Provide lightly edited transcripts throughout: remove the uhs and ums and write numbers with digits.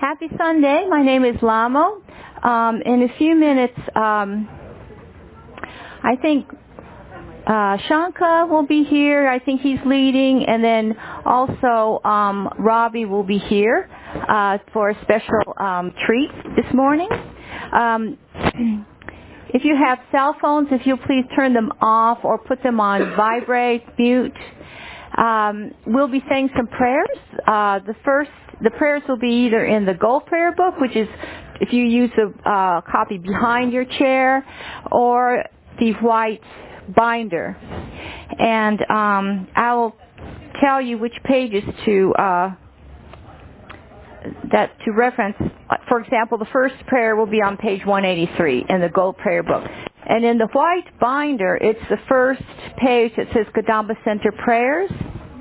Happy Sunday. My name is Lamo. In a few minutes, I think Shanka will be here. I think he's leading. And then also Robbie will be here for a special treat this morning. If you have cell phones, if you'll please turn them off or put them on vibrate, mute. We'll be saying some prayers. The prayers will be either in the Gold Prayer Book, which is if you use a copy behind your chair, or the white binder. And I'll tell you which pages to reference. For example, the first prayer will be on page 183 in the Gold Prayer Book. And in the white binder, it's the first page that says Kadamba Center Prayers.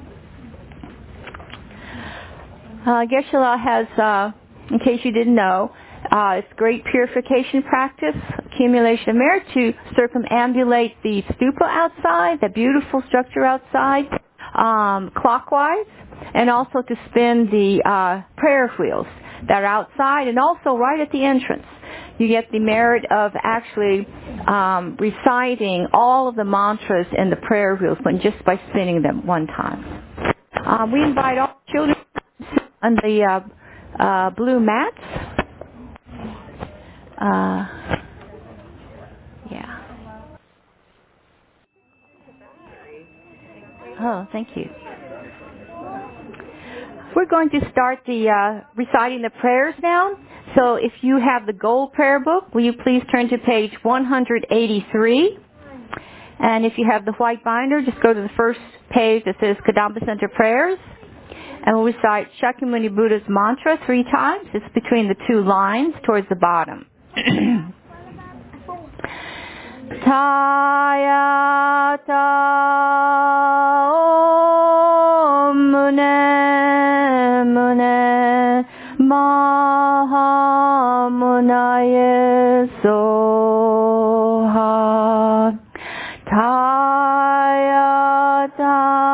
Geshe-la has, in case you didn't know, it's great purification practice, accumulation of merit to circumambulate the stupa outside, the beautiful structure outside, clockwise, and also to spin the prayer wheels that are outside and also right at the entrance. You get the merit of actually reciting all of the mantras in the prayer wheels, but just by spinning them one time. We invite all children on the blue mats. Yeah. Oh, thank you. We're going to start the reciting the prayers now. So if you have the Gold Prayer Book, will you please turn to page 183? And if you have the white binder, just go to the first page that says Kadamba Center Prayers. And we'll recite Shakyamuni Buddha's mantra 3 times. It's between the 2 lines towards the bottom. Tayata Om Mune Mune Mahamunaye Soha Tayata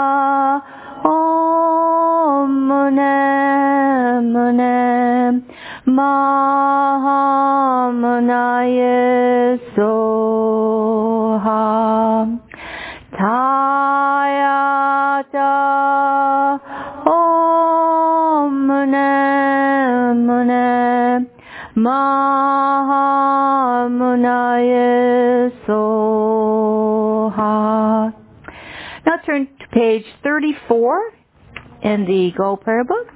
Om Mune Mune Mahamunaye Soha Tayata Om Mune Mune Mahamunaye Soha. Now turn to page 34 in the Gold Prayer Book.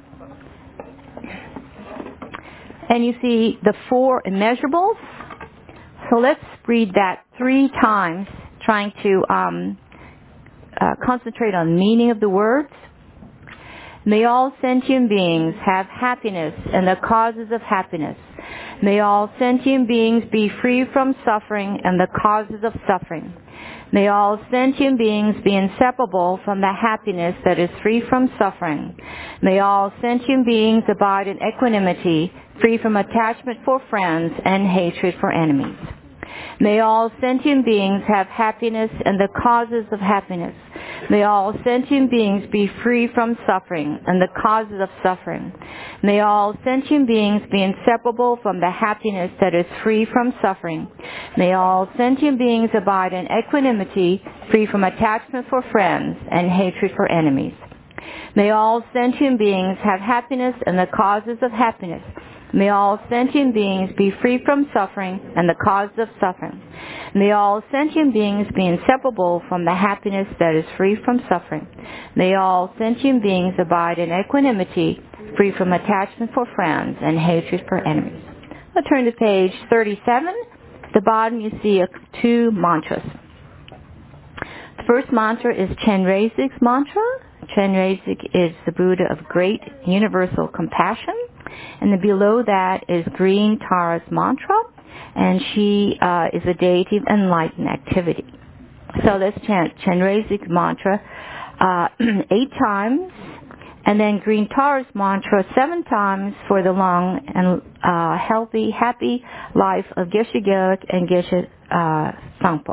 And you see the 4 immeasurables. So let's read that 3 times, trying to concentrate on the meaning of the words. May all sentient beings have happiness and the causes of happiness. May all sentient beings be free from suffering and the causes of suffering. May all sentient beings be inseparable from the happiness that is free from suffering. May all sentient beings abide in equanimity, free from attachment for friends and hatred for enemies. May all sentient beings have happiness and the causes of happiness. May all sentient beings be free from suffering and the causes of suffering. May all sentient beings be inseparable from the happiness that is free from suffering. May all sentient beings abide in equanimity, free from attachment for friends and hatred for enemies. May all sentient beings have happiness and the causes of happiness. May all sentient beings be free from suffering and the causes of suffering. May all sentient beings be inseparable from the happiness that is free from suffering. May all sentient beings abide in equanimity, free from attachment for friends and hatred for enemies. I'll turn to page 37. At the bottom you see 2 mantras. The first mantra is Chenrezig's mantra. Chenrezig is the Buddha of great universal compassion. And then below that is Green Tara's mantra, and she is a deity of enlightened activity. So let's chant Chenrezig's mantra 8 times, and then Green Tara's mantra 7 times for the long and healthy, happy life of Geshe Geluk and Geshe Sangpo.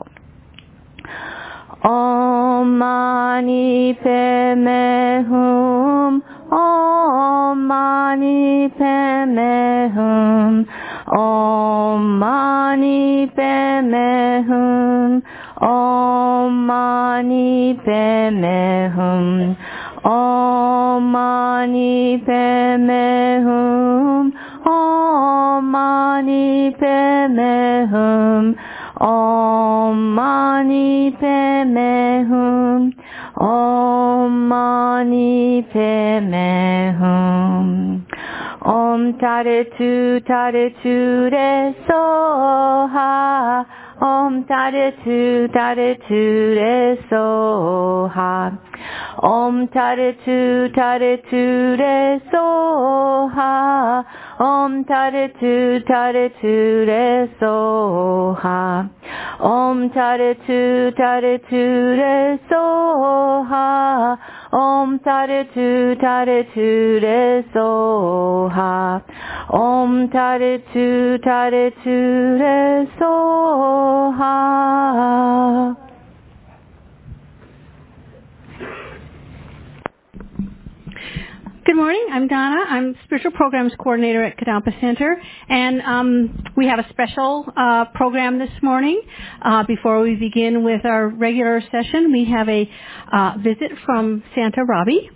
Om Mani Padme Hum Om Mani Padme Hum. Om Mani Padme Hum. Om Mani Padme Hum. Om Mani Padme Hum. Om Mani Padme Hum. Om Mani Padme Hum. Om Mani Padme Hum. Om Taritu Taritu Re Soha. Om Taritu Taritu Re Soha. Om Taritu Taritu Re Soha. Om Taritu Taritu Re Soha. Om Taritu Taritu Re Soha. Om Taritu Taritu Re Soha. Om Taritu Taritu Re Soha. Good morning. I'm Donna. I'm Spiritual Programs Coordinator at Kadampa Center, and we have a special program this morning. Before we begin with our regular session, we have a visit from Santa Robbie.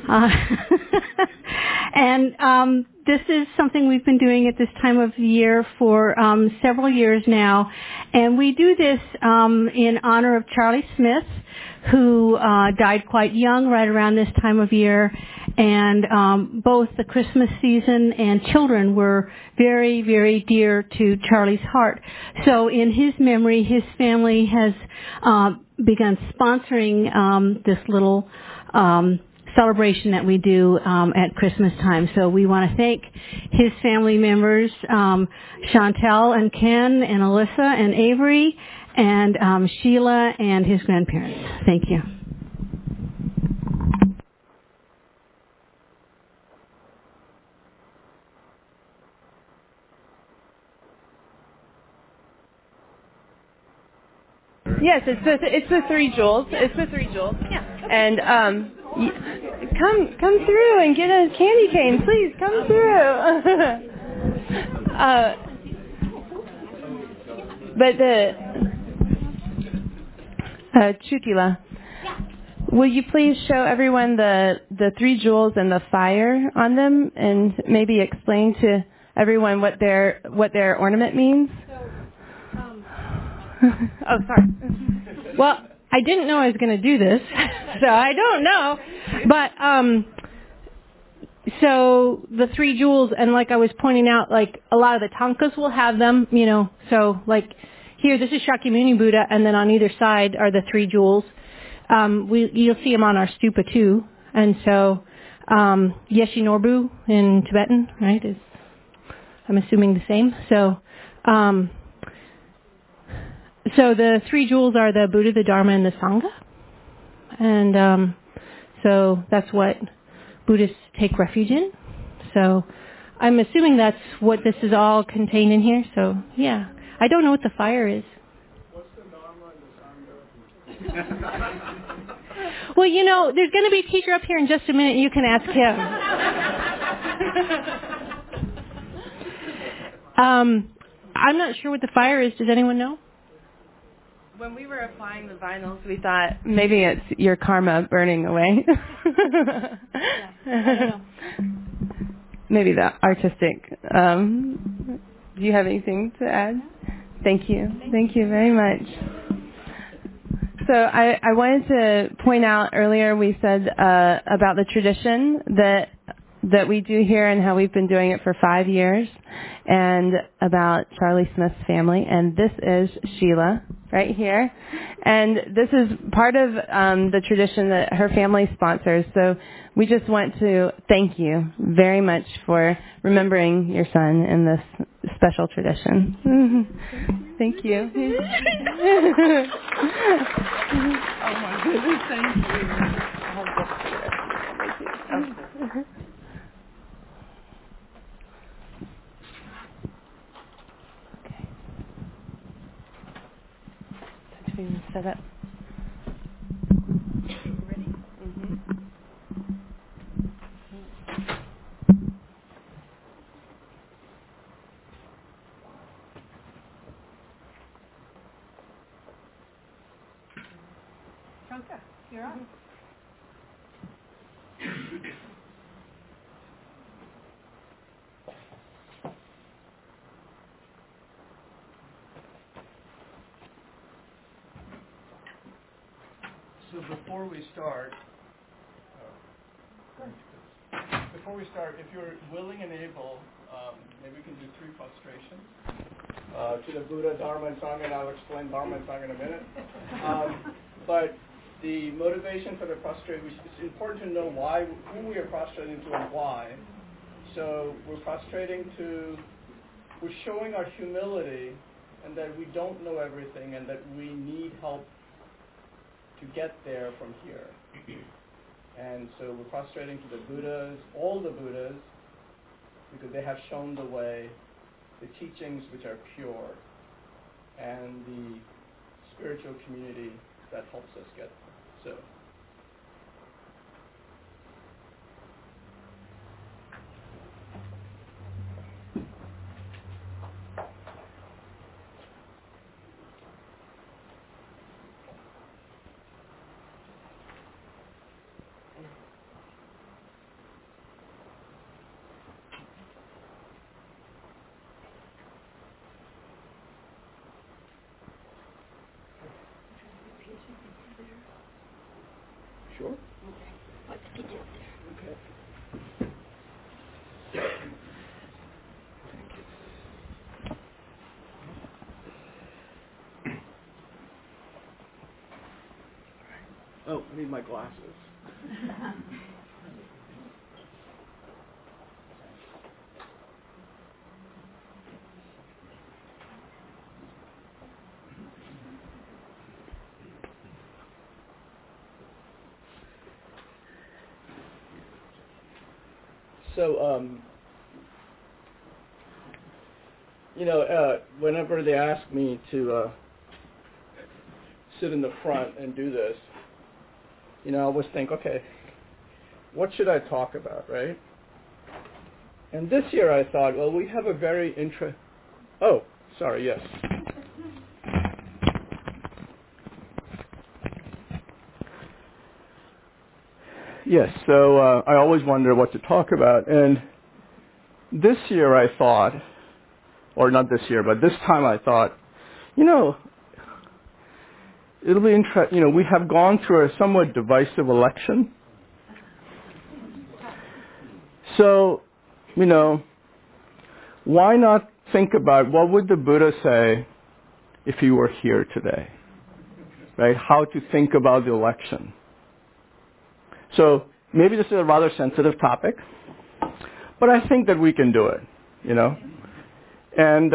And this is something we've been doing at this time of the year for several years now, and we do this in honor of Charlie Smith, who died quite young, right around this time of year. And both the Christmas season and children were very, very dear to Charlie's heart. So in his memory, his family has begun sponsoring this little celebration that we do at Christmas time. So we want to thank his family members, Chantel and Ken and Alyssa and Avery and Sheila and his grandparents. Thank you. Yes, it's the three jewels. It's the three jewels. Yeah. And come through and get a candy cane, please. Come through. But Chukila, will you please show everyone the three jewels and the fire on them, and maybe explain to everyone what their ornament means? Oh, sorry. Well, I didn't know I was going to do this, so I don't know. But, so the three jewels, and like I was pointing out, like a lot of the tankas will have them, you know, so like here, this is Shakyamuni Buddha, and then on either side are the three jewels. You'll see them on our stupa too. And so, Yeshinorbu in Tibetan, right, is, I'm assuming the same. So the three jewels are the Buddha, the Dharma, and the Sangha. And so that's what Buddhists take refuge in. So I'm assuming that's what this is all contained in here. So, yeah. I don't know what the fire is. What's the Dharma and the Sangha? Well, you know, there's going to be a teacher up here in just a minute, and you can ask him. I'm not sure what the fire is. Does anyone know? When we were applying the vinyls, we thought maybe it's your karma burning away. Yeah, maybe the artistic. Do you have anything to add? Thank you. Thank you very much. So I wanted to point out earlier we said about the tradition that we do here and how we've been doing it for 5 years, and about Charlie Smith's family. And this is Sheila right here. And this is part of the tradition that her family sponsors. So we just want to thank you very much for remembering your son in this special tradition. Thank you. Oh my goodness, thank you. Set up. Ready? Okay, you're on. So before we start, if you're willing and able, maybe we can do 3 prostrations to the Buddha, Dharma, and Sangha, and I'll explain Dharma and Sangha in a minute. But the motivation for the prostration, it's important to know who we are prostrating to and why. So we're showing our humility and that we don't know everything and that we need help to get there from here. And so we're prostrating to the Buddhas, all the Buddhas, because they have shown the way, the teachings which are pure, and the spiritual community that helps us get there. So. Sure. Let's begin there. Okay. Oh, I need my glasses. So, whenever they ask me to sit in the front and do this, I always think, okay, what should I talk about, right? And this year I thought, well, we have a very Oh, sorry, yes. Yes, so I always wonder what to talk about. And this year I thought, or not this year, but this time I thought, it'll be interesting. We have gone through a somewhat divisive election. So, why not think about what would the Buddha say if he were here today, right? How to think about the election. So maybe this is a rather sensitive topic, but I think that we can do it, And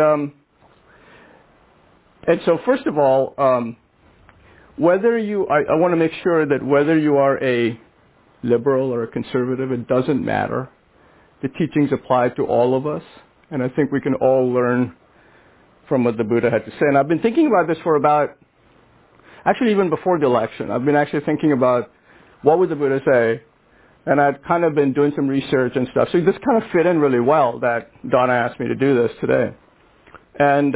so first of all, I want to make sure that whether you are a liberal or a conservative, it doesn't matter. The teachings apply to all of us, and I think we can all learn from what the Buddha had to say. And I've been thinking about this for actually even before the election, I've been actually thinking about what would the Buddha say, and I've kind of been doing some research and stuff. So this kind of fit in really well that Donna asked me to do this today. And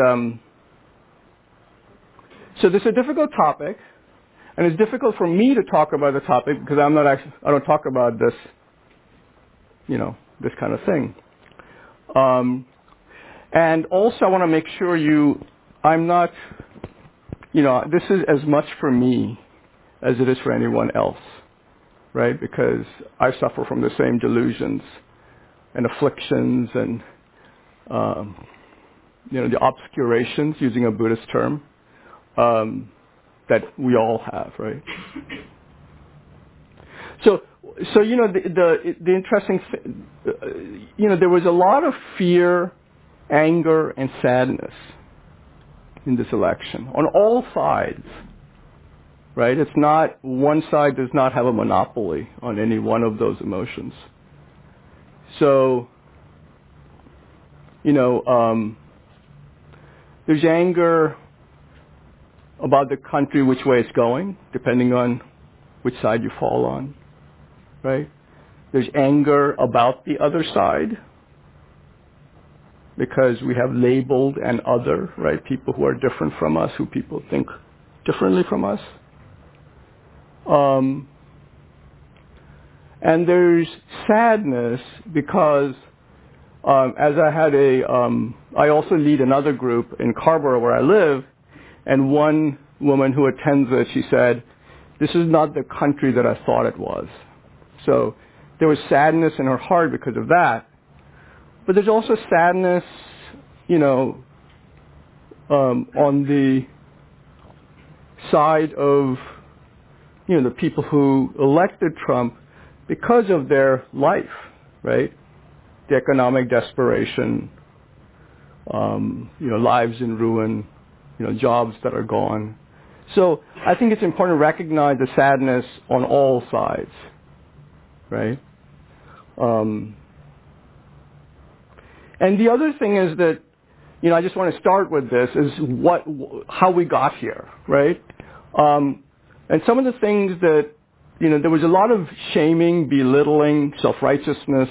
so this is a difficult topic, and it's difficult for me to talk about the topic because I don't talk about this, this kind of thing. And also I want to make sure I'm not, this is as much for me as it is for anyone else, right? Because I suffer from the same delusions and afflictions and, the obscurations, using a Buddhist term, that we all have, right? So the interesting, there was a lot of fear, anger, and sadness in this election on all sides, right? It's not, one side does not have a monopoly on any one of those emotions. So, there's anger about the country, which way it's going, depending on which side you fall on, right? There's anger about the other side, because we have labeled an other, right? People who are different from us, who people think differently from us. And there's sadness because as I also lead another group in Carrboro where I live, and one woman who attends it, she said, "This is not the country that I thought it was." So there was sadness in her heart because of that. But there's also sadness, on the side of, the people who elected Trump because of their life, right? The economic desperation, lives in ruin, jobs that are gone. So I think it's important to recognize the sadness on all sides, right? And the other thing is that, I just want to start with this, is how we got here, right? And some of the things that, there was a lot of shaming, belittling, self-righteousness,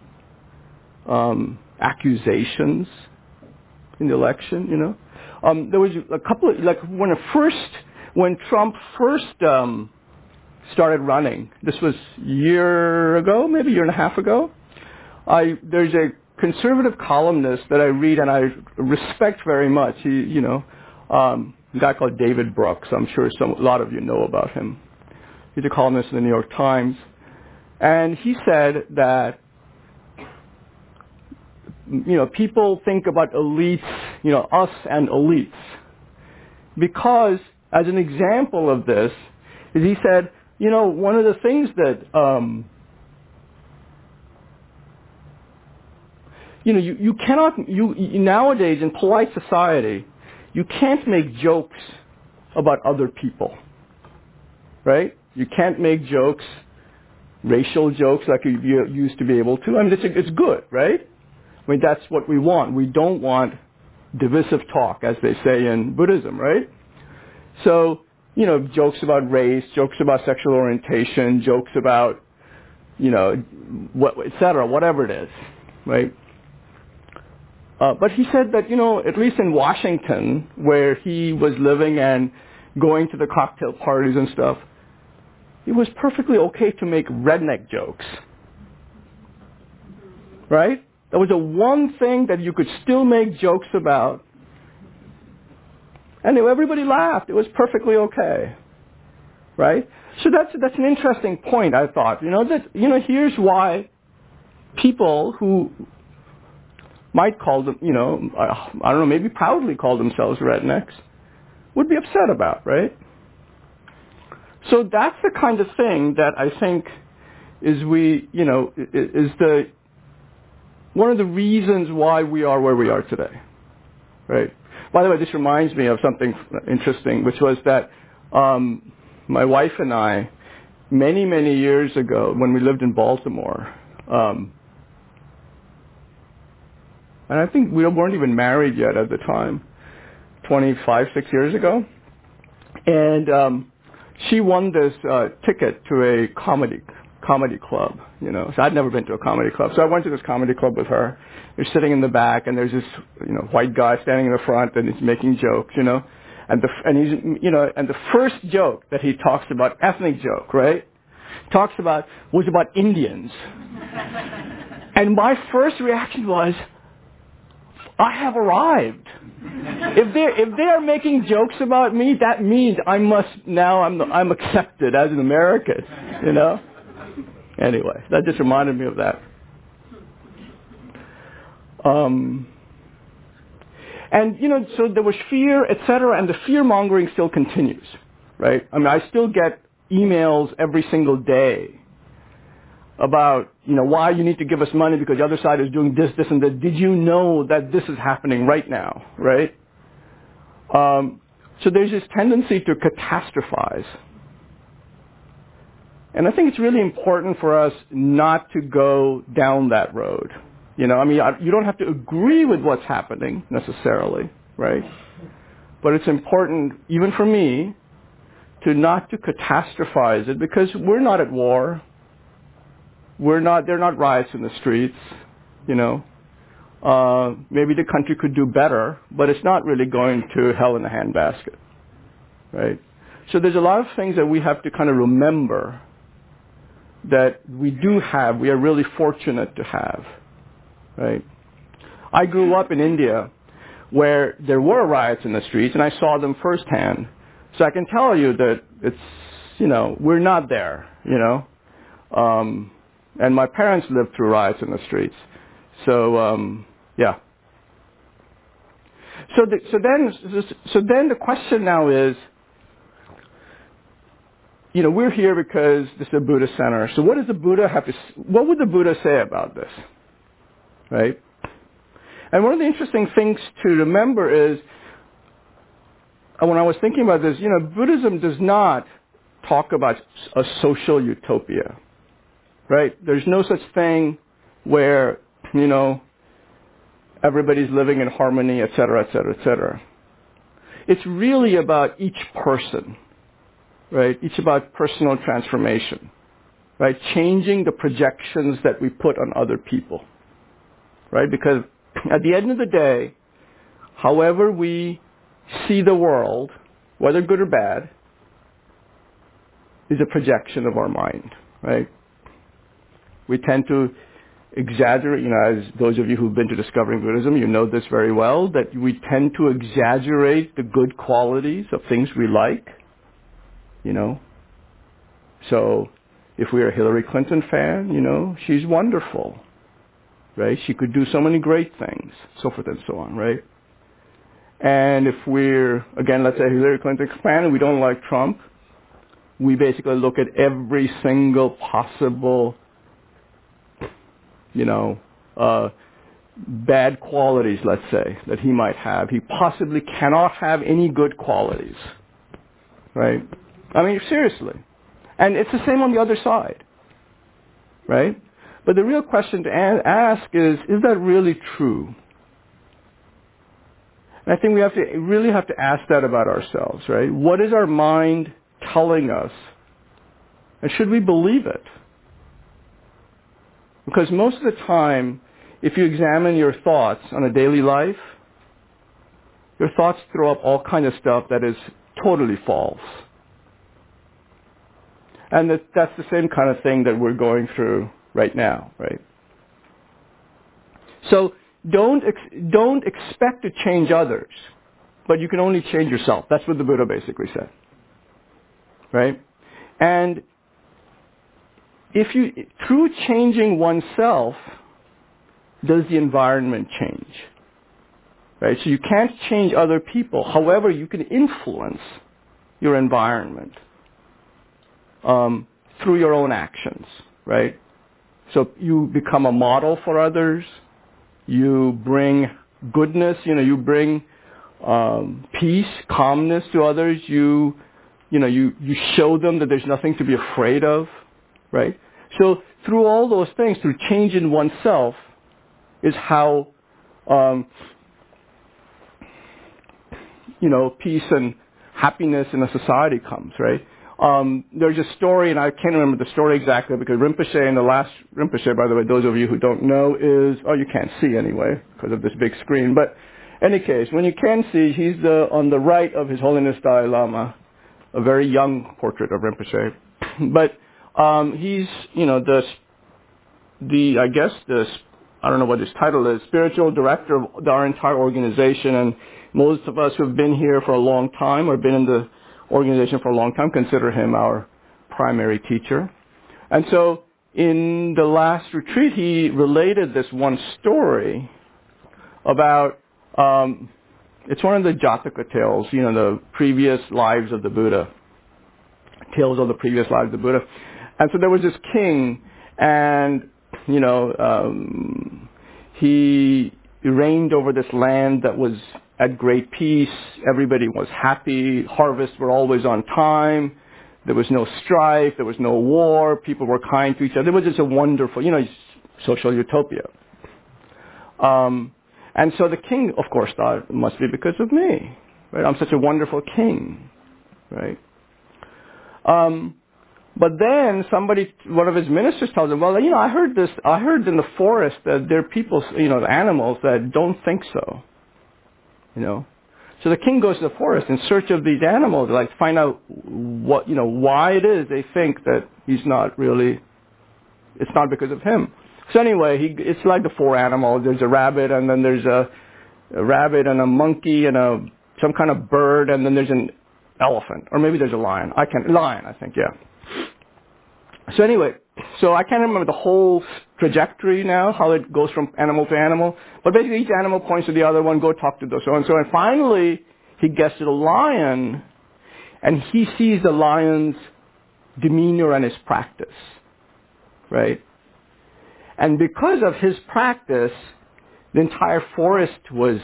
accusations in the election, There was a couple of, when Trump first started running, this was a year ago, maybe a year and a half ago, there's a conservative columnist that I read and I respect very much. He, a guy called David Brooks. I'm sure a lot of you know about him. He's a columnist in the New York Times. And he said that, people think about elites, us and elites. Because, as an example of this, is he said, one of the things that, you cannot, nowadays in polite society, you can't make jokes about other people, right? You can't make jokes, racial jokes like you used to be able to. I mean, it's good, right? I mean, that's what we want. We don't want divisive talk, as they say in Buddhism, right? So, jokes about race, jokes about sexual orientation, jokes about, et cetera, whatever it is, right? But he said that, at least in Washington, where he was living and going to the cocktail parties and stuff, it was perfectly okay to make redneck jokes. Right? That was the one thing that you could still make jokes about. And everybody laughed. It was perfectly okay. Right? So that's an interesting point, I thought. Here's why people who might call them, I don't know, maybe proudly call themselves rednecks, would be upset about, right? So that's the kind of thing that I think is one of the reasons why we are where we are today, right? By the way, this reminds me of something interesting, which was that my wife and I, many, many years ago, when we lived in Baltimore, and I think we weren't even married yet at the time, 6 years ago. And she won this ticket to a comedy club, So I'd never been to a comedy club. So I went to this comedy club with her. We're sitting in the back, and there's this, white guy standing in the front, and he's making jokes, And the first joke that he talks about, ethnic joke, right? Was about Indians. And my first reaction was, I have arrived. If they are making jokes about me, that means I'm accepted as an American, Anyway, that just reminded me of that. And so there was fear, etc., and the fear mongering still continues, right? I mean, I still get emails every single day about, why you need to give us money because the other side is doing this, and that. Did you know that this is happening right now, right? So there's this tendency to catastrophize. And I think it's really important for us not to go down that road. You don't have to agree with what's happening necessarily, right? But it's important, even for me, to not to catastrophize it because we're not at war. They're not riots in the streets, Maybe the country could do better, but it's not really going to hell in a handbasket, right? So there's a lot of things that we have to kind of remember that we do have, we are really fortunate to have, right? I grew up in India where there were riots in the streets, and I saw them firsthand. So I can tell you that it's, we're not there, and my parents lived through riots in the streets. So, yeah. So then the question now is, we're here because this is a Buddhist center. So what would the Buddha say about this? Right? And one of the interesting things to remember is, when I was thinking about this, Buddhism does not talk about a social utopia. Right? There's no such thing where, everybody's living in harmony, et cetera, et cetera, et cetera. It's really about each person. Right? It's about personal transformation, right? Changing the projections that we put on other people, right? Because at the end of the day, however we see the world, whether good or bad, is a projection of our mind, right? We tend to exaggerate, as those of you who've been to Discovering Buddhism, you know this very well, that we tend to exaggerate the good qualities of things we like. So if we're a Hillary Clinton fan, she's wonderful, right? She could do so many great things, so forth and so on, right? And if we're, again, let's say a Hillary Clinton fan and we don't like Trump, we basically look at every single possible, bad qualities, let's say, that he might have. He possibly cannot have any good qualities, right? I mean, seriously. And it's the same on the other side, right? But the real question to ask is that really true? And I think we really have to ask that about ourselves, right? What is our mind telling us? And should we believe it? Because most of the time, if you examine your thoughts on a daily life, your thoughts throw up all kinds of stuff that is totally false. And that's the same kind of thing that we're going through right now, right? So don't expect to change others, but you can only change yourself. That's what the Buddha basically said, right? And through changing oneself, does the environment change, right? So you can't change other people. However, you can influence your environment. Through your own actions, right? So you become a model for others. You bring goodness, you bring peace, calmness to others. You show them that there's nothing to be afraid of, right? So through all those things, through change in oneself, is how peace and happiness in a society comes, right? There's a story, and I can't remember the story exactly, because Rinpoche, and the last Rinpoche, by the way, those of you who don't know, you can't see anyway, because of this big screen. But in any case, when you can see, he's on the right of His Holiness Dalai Lama, a very young portrait of Rinpoche. But he's, I don't know what his title is, spiritual director of our entire organization, and most of us who have been here for a long time or been in the organization for a long time consider him our primary teacher. And so in the last retreat, he related this one story about, it's one of the Jataka tales, the previous lives of the Buddha, tales of the previous lives of the Buddha. And so there was this king, and, he reigned over this land that was at great peace. Everybody was happy. Harvests were always on time. There was no strife. There was no war. People were kind to each other. It was just a wonderful, social utopia. And so the king, of course, thought it must be because of me. Right? I'm such a wonderful king. Right? But then one of his ministers tells him, well, I heard in the forest that there are people, the animals that don't think so. So the king goes to the forest in search of these animals, like find out what, why it is they think that he's not really, it's not because of him. So anyway, it's like the four animals. There's a rabbit, and then there's a rabbit and a monkey and some kind of bird, and then there's an elephant, or maybe there's a lion. Lion, I think, yeah. So anyway, so I can't remember the whole trajectory now, how it goes from animal to animal. But basically each animal points to the other one, go talk to the so-and-so. And finally, he gets to the lion, and he sees the lion's demeanor and his practice. Right? And because of his practice, the entire forest was,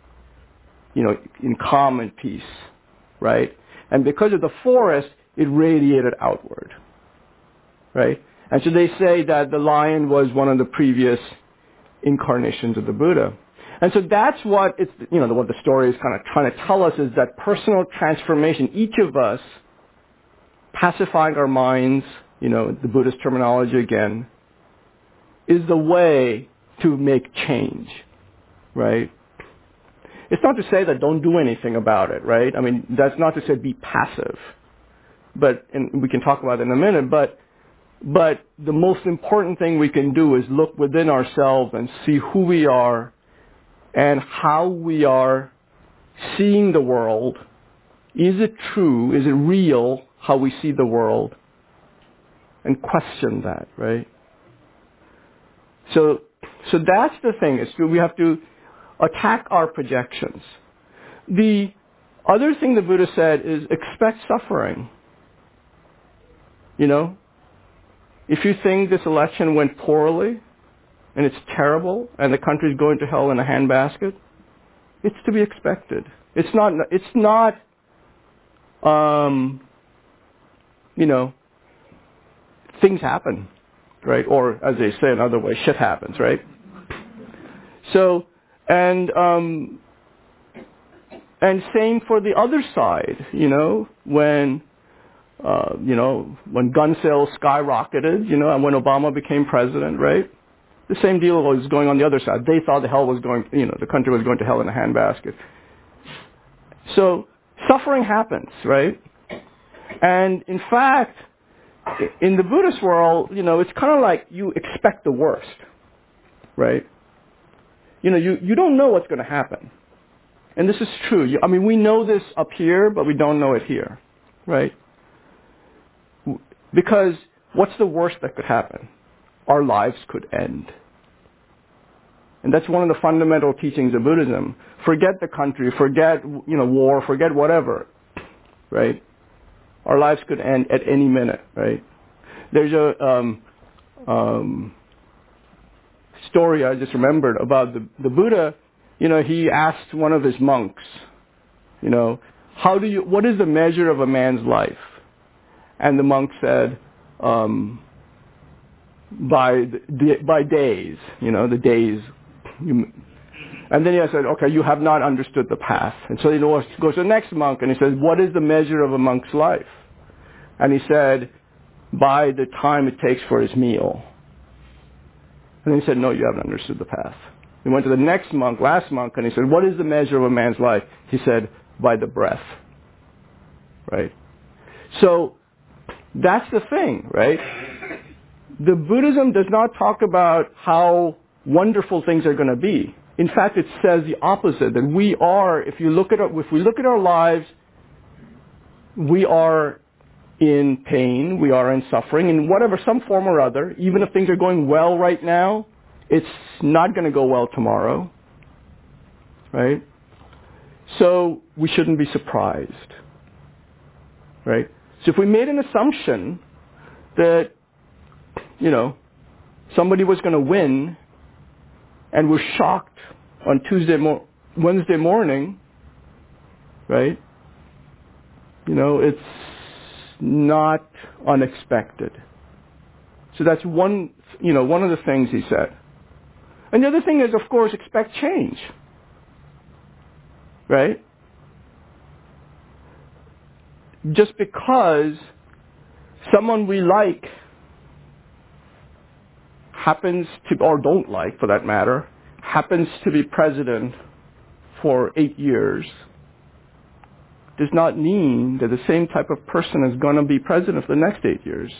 in calm and peace. Right? And because of the forest, it radiated outward. Right? And so they say that the lion was one of the previous incarnations of the Buddha. And so that's what it's, what the story is kind of trying to tell us is that personal transformation, each of us pacifying our minds, the Buddhist terminology again, is the way to make change. Right? It's not to say that don't do anything about it, right? I mean, that's not to say be passive. And we can talk about it in a minute, but the most important thing we can do is look within ourselves and see who we are and how we are seeing the world. Is it true? Is it real how we see the world? And question that, right? So that's the thing. Is we have to attack our projections. The other thing the Buddha said is expect suffering. If you think this election went poorly, and it's terrible, and the country's going to hell in a handbasket, it's to be expected. It's not, things happen, right? Or as they say another way, shit happens, right? So, and same for the other side, when gun sales skyrocketed, and when Obama became president, right? The same deal was going on the other side. They thought the country was going to hell in a handbasket. So suffering happens, right? And in fact, in the Buddhist world, it's kind of like you expect the worst, right? You don't know what's going to happen. And this is true. We know this up here, but we don't know it here, right? Because what's the worst that could happen? Our lives could end. And that's one of the fundamental teachings of Buddhism. Forget the country, forget, war, forget whatever, right? Our lives could end at any minute, right? There's a story I just remembered about the Buddha. He asked one of his monks, what is the measure of a man's life? And the monk said, by days, the days. And then he said, okay, you have not understood the path. And so he goes to the next monk and he says, what is the measure of a monk's life? And he said, by the time it takes for his meal. And then he said, no, you haven't understood the path. He went to the next monk, last monk, and he said, what is the measure of a man's life? He said, by the breath. Right? So, that's the thing, right? The Buddhism does not talk about how wonderful things are going to be. In fact, it says the opposite, that we are, if we look at our lives, we are in pain, we are in suffering, in whatever, some form or other. Even if things are going well right now, it's not going to go well tomorrow, right? So we shouldn't be surprised, right? So if we made an assumption that, somebody was going to win, and we're shocked on Wednesday morning, right? It's not unexpected. So that's one of the things he said. And the other thing is, of course, expect change, right? Just because someone we like happens to, or don't like for that matter, happens to be president for 8 years, does not mean that the same type of person is going to be president for the next 8 years.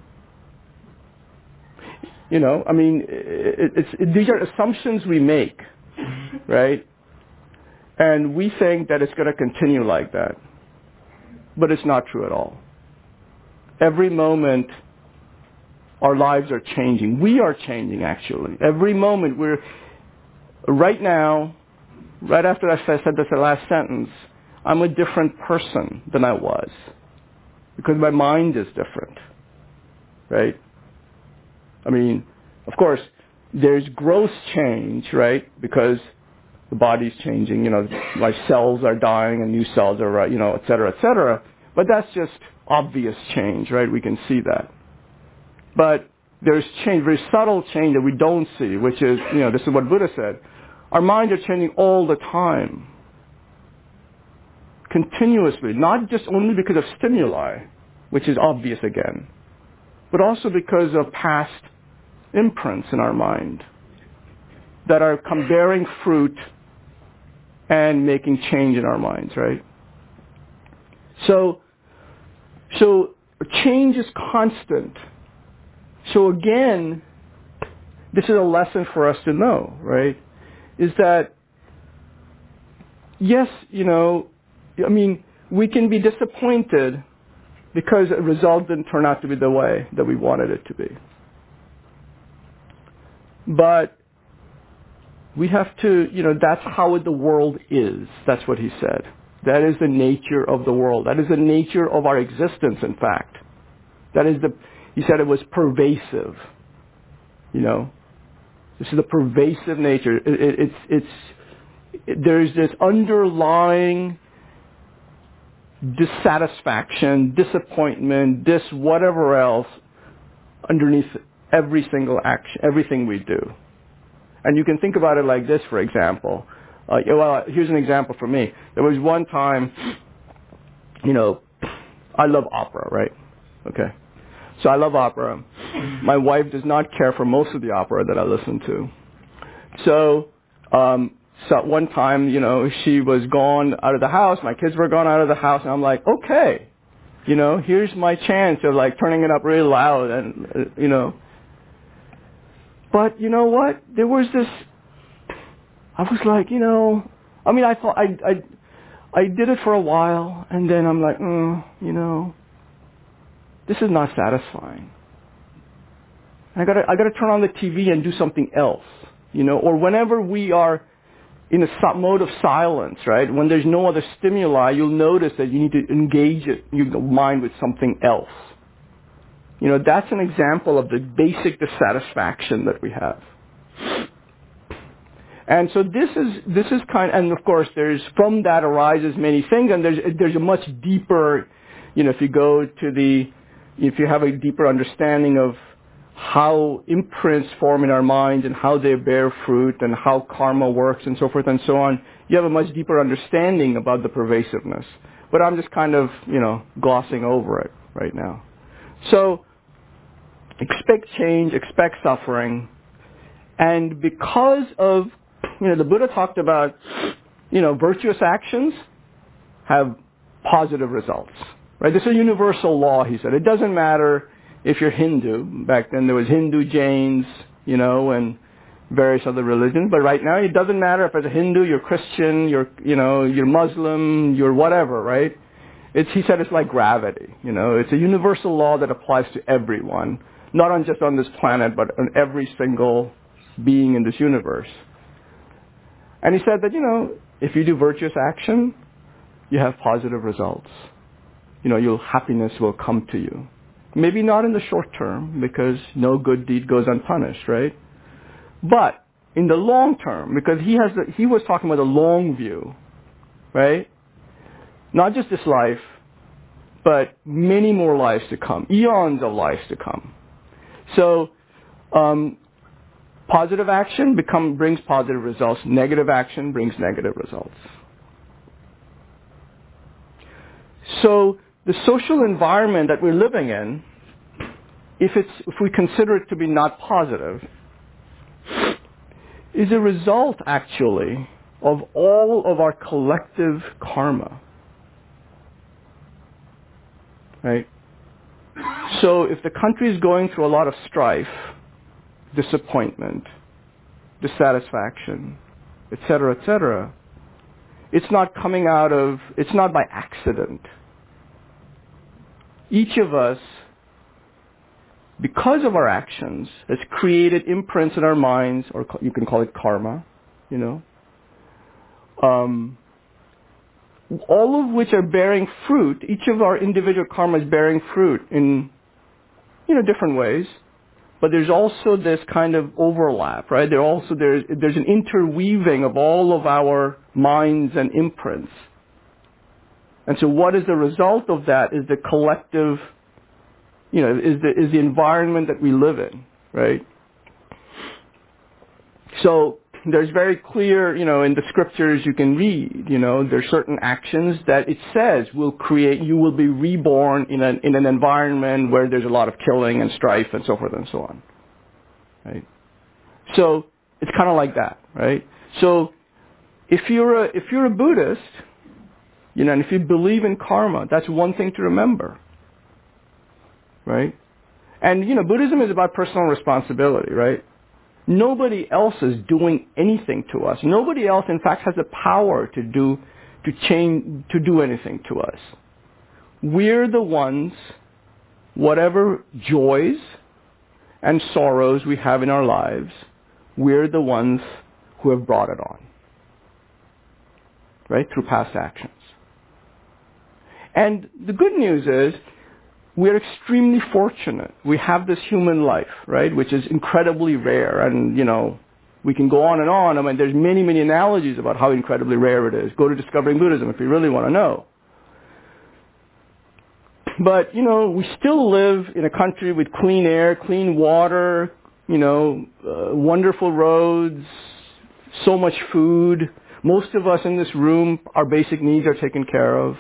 You know, I mean, these are assumptions we make, right? And we think that it's going to continue like that. But it's not true at all. Every moment, our lives are changing. We are changing, actually. Every moment, right now, right after I said this last sentence, I'm a different person than I was. Because my mind is different, right? I mean, of course, there's gross change, right? Because the body's changing, you know, my cells are dying and new cells are, you know, et cetera, et cetera. But that's just obvious change, right? We can see that. But there's change, very subtle change that we don't see, which is, you know, this is what Buddha said. Our minds are changing all the time. Continuously. Not just only because of stimuli, which is obvious again, but also because of past imprints in our mind that are bearing fruit and making change in our minds, right? So change is constant. So again, this is a lesson for us to know, right? Is that, yes, you know, I mean, we can be disappointed because a result didn't turn out to be the way that we wanted it to be. But we have to, you know, that's how the world is. That's what he said. That is the nature of the world. That is the nature of our existence, in fact. He said it was pervasive. You know, this is the pervasive nature. There's this underlying dissatisfaction, disappointment, whatever else underneath every single action, everything we do. And you can think about it like this, for example. Well, here's an example for me. There was one time, you know, I love opera, right? Okay. So I love opera. My wife does not care for most of the opera that I listen to. So one time, you know, she was gone out of the house. My kids were gone out of the house. And I'm like, okay, you know, here's my chance of like turning it up really loud and, you know. But you know what? There was this, I was like, you know, I mean, I thought I did it for a while, and then I'm like, you know, this is not satisfying. I gotta turn on the TV and do something else, you know, or whenever we are in a mode of silence, right? When there's no other stimuli, you'll notice that you need to engage your mind with something else. You know, that's an example of the basic dissatisfaction that we have. And so this is and of course from that arises many things, and there's a much deeper, you know, if you have a deeper understanding of how imprints form in our minds and how they bear fruit and how karma works and so forth and so on, you have a much deeper understanding about the pervasiveness. But I'm just kind of, you know, glossing over it right now. So expect change, expect suffering, and because of, you know, the Buddha talked about, you know, virtuous actions have positive results, right? This is a universal law, he said. It doesn't matter if you're Hindu. Back then there was Hindu, Jains, you know, and various other religions. But right now it doesn't matter if it's a Hindu, you're Christian, you're Muslim, you're whatever, right? He said it's like gravity, you know. It's a universal law that applies to everyone, not just on this planet, but on every single being in this universe. And he said that, you know, if you do virtuous action, you have positive results. You know, your happiness will come to you. Maybe not in the short term, because no good deed goes unpunished, right? But in the long term, because he was talking about the long view, right? Not just this life, but many more lives to come, eons of lives to come. So, positive action brings positive results. Negative action brings negative results. So the social environment that we're living in, if we consider it to be not positive, is a result actually of all of our collective karma. right? So if the country is going through a lot of strife, disappointment, dissatisfaction, etc., it's not by accident. Each of us, because of our actions, has created imprints in our minds, or you can call it karma, all of which are bearing fruit. Each of our individual karma is bearing fruit in, different ways. But there's also this kind of overlap, right? There's an interweaving of all of our minds and imprints. And so what is the result of that is the collective, is the environment that we live in, right? So there's very clear, in the scriptures you can read, there's certain actions that it says you will be reborn in an environment where there's a lot of killing and strife and so forth and so on, right? So it's kind of like that, right? So if you're a Buddhist, and if you believe in karma, that's one thing to remember, right? And, Buddhism is about personal responsibility, right? Nobody else is doing anything to us. Nobody else, in fact, has the power to do anything to us. We're the ones, whatever joys and sorrows we have in our lives, we're the ones who have brought it on, right, through past actions. And the good news is, we're extremely fortunate. We have this human life, right, which is incredibly rare. And, we can go on and on. I mean, there's many, many analogies about how incredibly rare it is. Go to Discovering Buddhism if you really want to know. But, we still live in a country with clean air, clean water, wonderful roads, so much food. Most of us in this room, our basic needs are taken care of.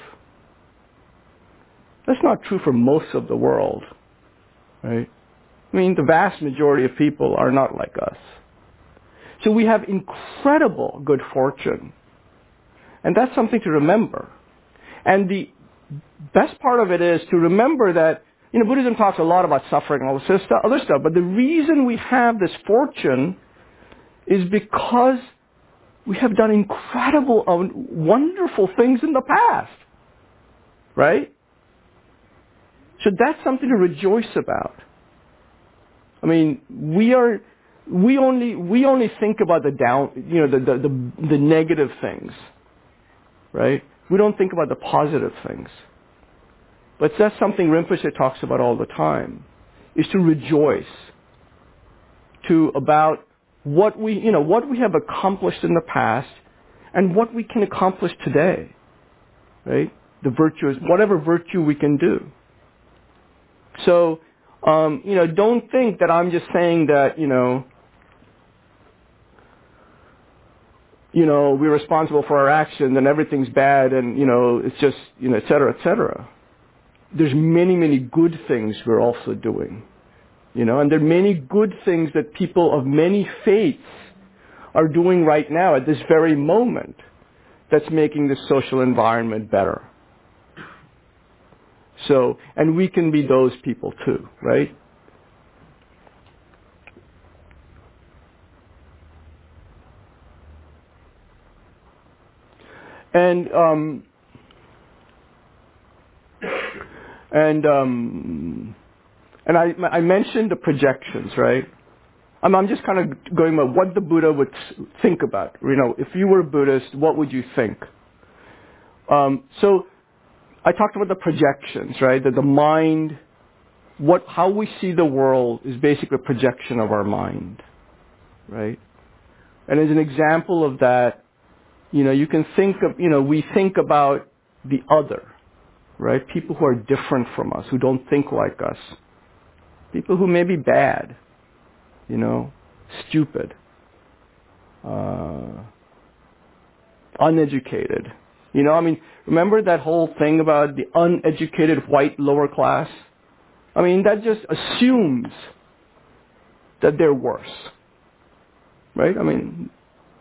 That's not true for most of the world, right? I mean, the vast majority of people are not like us. So we have incredible good fortune. And that's something to remember. And the best part of it is to remember that, Buddhism talks a lot about suffering and all this other stuff, but the reason we have this fortune is because we have done incredible, wonderful things in the past, right? So that's something to rejoice about. I mean, we only think about the the negative things, right? We don't think about the positive things. But that's something Rinpoche talks about all the time, is to rejoice about what we have accomplished in the past and what we can accomplish today, right? The virtues, whatever virtue we can do. So, don't think that I'm just saying that, we're responsible for our actions and everything's bad and, it's just, et cetera, et cetera. There's many, many good things we're also doing, and there are many good things that people of many faiths are doing right now at this very moment that's making the social environment better. So, and we can be those people too, right? And I mentioned the projections, right? I'm just kind of going about what the Buddha would think about. If you were a Buddhist, what would you think? So I talked about the projections, right? That the mind, how we see the world is basically a projection of our mind, right? And as an example of that, you can think of, we think about the other, right? People who are different from us, who don't think like us. People who may be bad, stupid, uneducated. Remember that whole thing about the uneducated white lower class? That just assumes that they're worse. Right?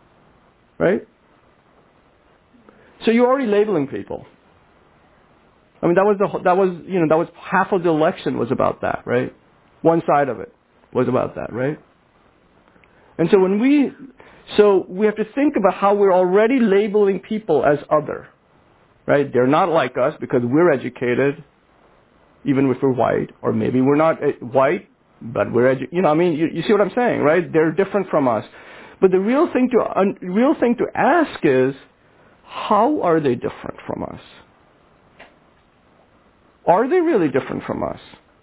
Right? So you're already labeling people. I mean, that was half of the election was about that, right? One side of it was about that, right? And so we have to think about how we're already labeling people as other, right? They're not like us because we're educated, even if we're white, or maybe we're not white, but we're you see what I'm saying, right? They're different from us. But the real thing to ask is, how are they different from us? Are they really different from us?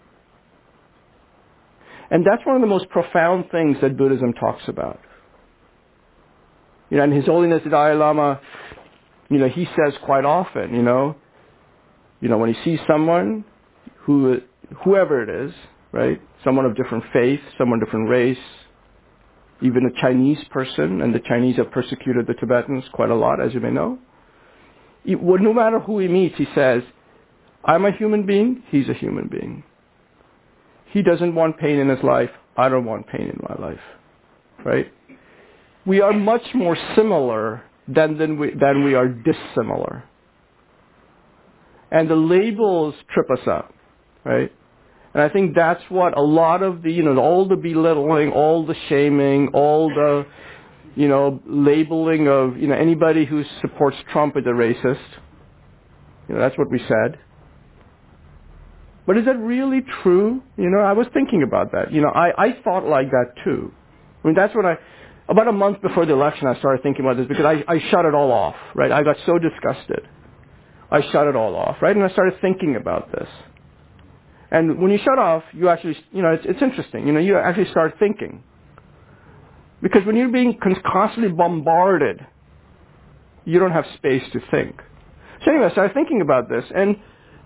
And that's one of the most profound things that Buddhism talks about. And His Holiness the Dalai Lama, he says quite often, when he sees someone, whoever it is, right? Someone of different faith, someone of different race, even a Chinese person, and the Chinese have persecuted the Tibetans quite a lot, as you may know. No matter who he meets, he says, I'm a human being, he's a human being. He doesn't want pain in his life, I don't want pain in my life. Right? We are much more similar than we are dissimilar. And the labels trip us up. Right? And I think that's what a lot of all the belittling, all the shaming, all the, labeling of, anybody who supports Trump is a racist. That's what we said. But is that really true? I was thinking about that. I thought like that too. I mean, that's when about a month before the election, I started thinking about this because I shut it all off, right? I got so disgusted. I shut it all off, right? And I started thinking about this. And when you shut off, you actually, it's interesting. You actually start thinking. Because when you're being constantly bombarded, you don't have space to think. So anyway, I started thinking about this. And,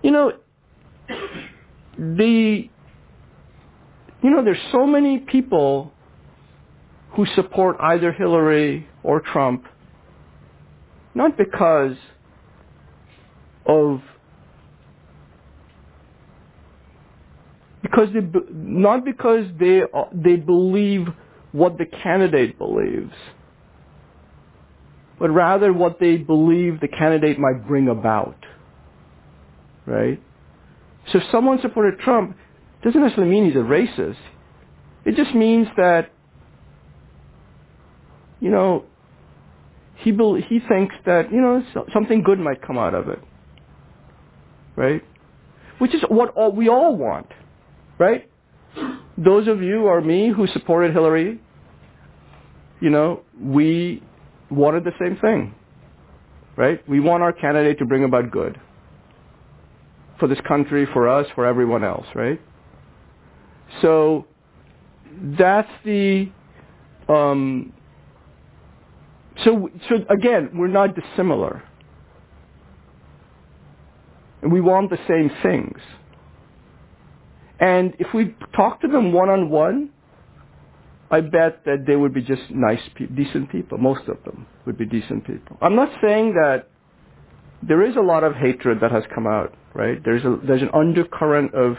there's so many people who support either Hillary or Trump, not because they believe what the candidate believes, but rather what they believe the candidate might bring about, right? So if someone supported Trump, doesn't necessarily mean he's a racist. It just means that, he thinks that, something good might come out of it, right? Which is what we all want, right? Those of you or me who supported Hillary, we wanted the same thing, right? We want our candidate to bring about good for this country, for us, for everyone else, right? So that's the so again, we're not dissimilar. And we want the same things. And if we talk to them one-on-one, I bet that they would be just nice people, decent people. Most of them would be decent people. I'm not saying that there is a lot of hatred that has come out, right? There's an undercurrent of,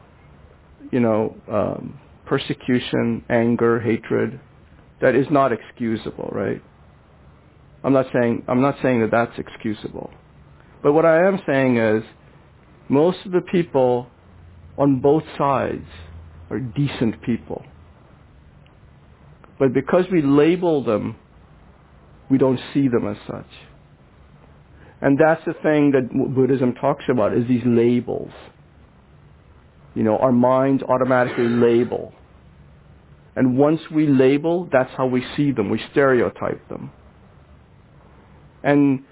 persecution, anger, hatred that is not excusable, right? I'm not saying that that's excusable. But what I am saying is most of the people on both sides are decent people. But because we label them, we don't see them as such. And that's the thing that Buddhism talks about, is these labels. Our minds automatically label. And once we label, that's how we see them. We stereotype them. And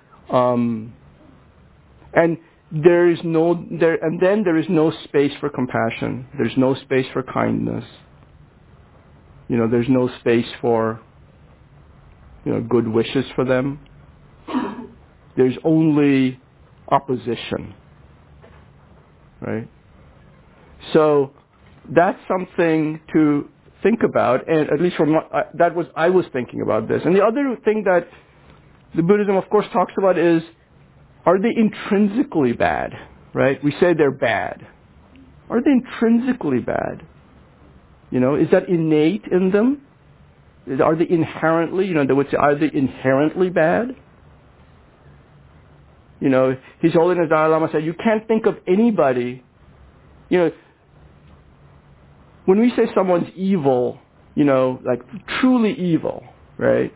there is no space for compassion. There's no space for kindness. There's no space for good wishes for them. There's only opposition, right? So that's something to think about, and at least I was thinking about this. And the other thing that the Buddhism, of course, talks about is, are they intrinsically bad, right? We say they're bad. Are they intrinsically bad? Is that innate in them? Are they inherently, they would say, are they inherently bad? You know, His Holiness Dalai Lama said, you can't think of anybody, you know, when we say someone's evil, you know, like truly evil, right?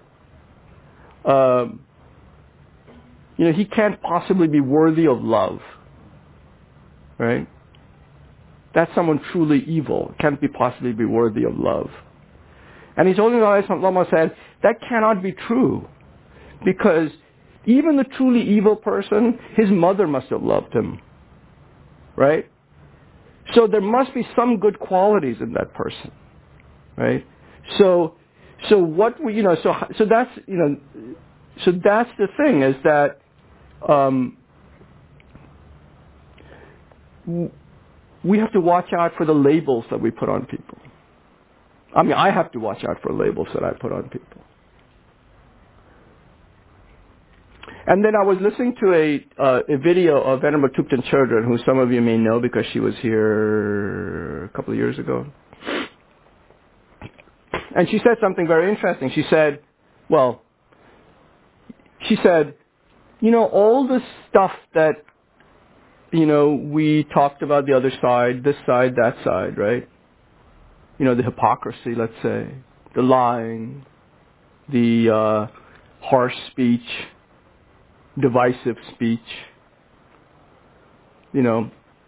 You know, he can't possibly be worthy of love, right? That's someone truly evil. Can't be possibly be worthy of love. And His Holiness Dalai Lama said, that cannot be true. Because even the truly evil person, his mother must have loved him, right? So there must be some good qualities in that person, right? So what we, you know, so that's, you know, so that's the thing is that we have to watch out for the labels that we put on people. I mean, I have to watch out for labels that I put on people. And then I was listening to a video of Venerable Thupten Chodron, who some of you may know because she was here a couple of years ago. And she said something very interesting. She said, you know, all the stuff that, you know, we talked about the other side, this side, that side, right? You know, the hypocrisy, let's say, the lying, the harsh speech, divisive speech, you know,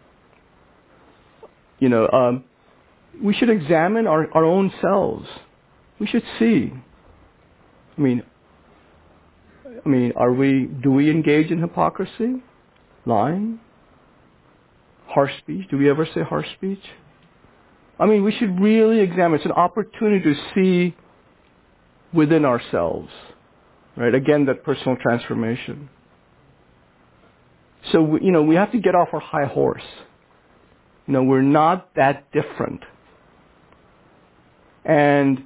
we should examine our own selves. We should see. I mean, do we engage in hypocrisy, lying, harsh speech? Do we ever say harsh speech? I mean, we should really examine. It's an opportunity to see within ourselves, right? Again, that personal transformation. So, we have to get off our high horse. You know, we're not that different. And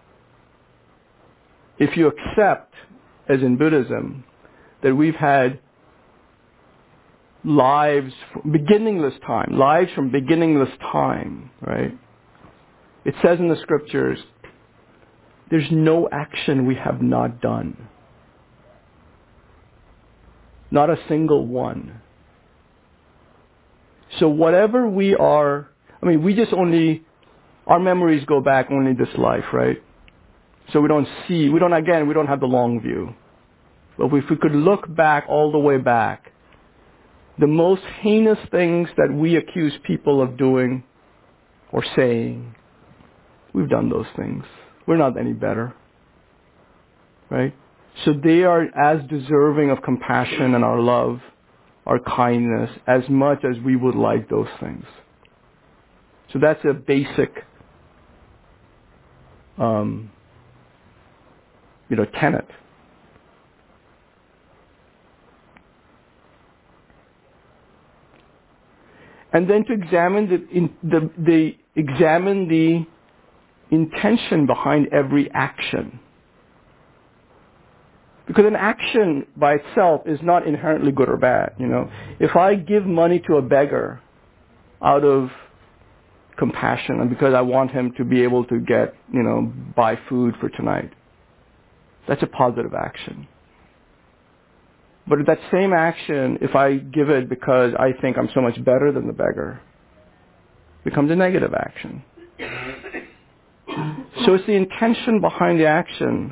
if you accept, as in Buddhism, that we've had lives from beginningless time, right? It says in the scriptures, there's no action we have not done. Not a single one. So whatever we are, our memories go back only this life, right? So we don't have the long view. But if we could look back all the way back, the most heinous things that we accuse people of doing or saying, we've done those things. We're not any better, right? So they are as deserving of compassion and our love, our kindness, as much as we would like those things. So that's a basic, tenet. And then to examine the intention behind every action. Because an action by itself is not inherently good or bad, you know. If I give money to a beggar out of compassion and because I want him to be able to get, buy food for tonight, that's a positive action. But that same action, if I give it because I think I'm so much better than the beggar, becomes a negative action. So it's the intention behind the action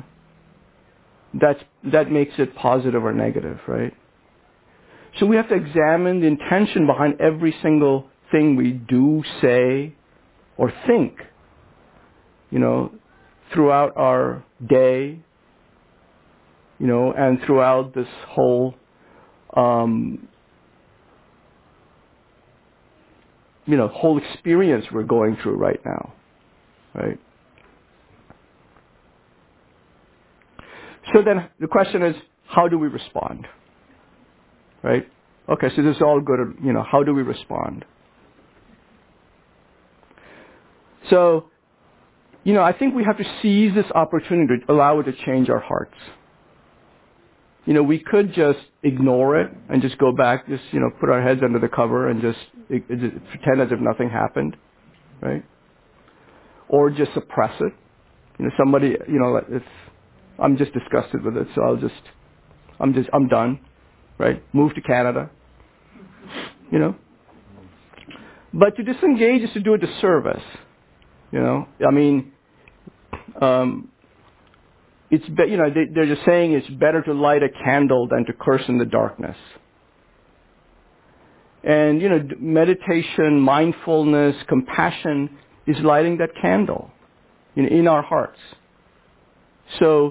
that makes it positive or negative, right? So we have to examine the intention behind every single thing we do, say, or think, throughout our day, and throughout this whole, whole experience we're going through right now, right? So then the question is, how do we respond? Right? Okay, so this is all good, how do we respond? So, I think we have to seize this opportunity to allow it to change our hearts. We could just ignore it and just go back, put our heads under the cover and just pretend as if nothing happened, right? Or just suppress it. I'm just disgusted with it, so I'm done. right? Move to Canada, you know. But to disengage is to do a disservice, you know. I mean, they're just saying it's better to light a candle than to curse in the darkness. And, you know, meditation, mindfulness, compassion is lighting that candle in our hearts. So,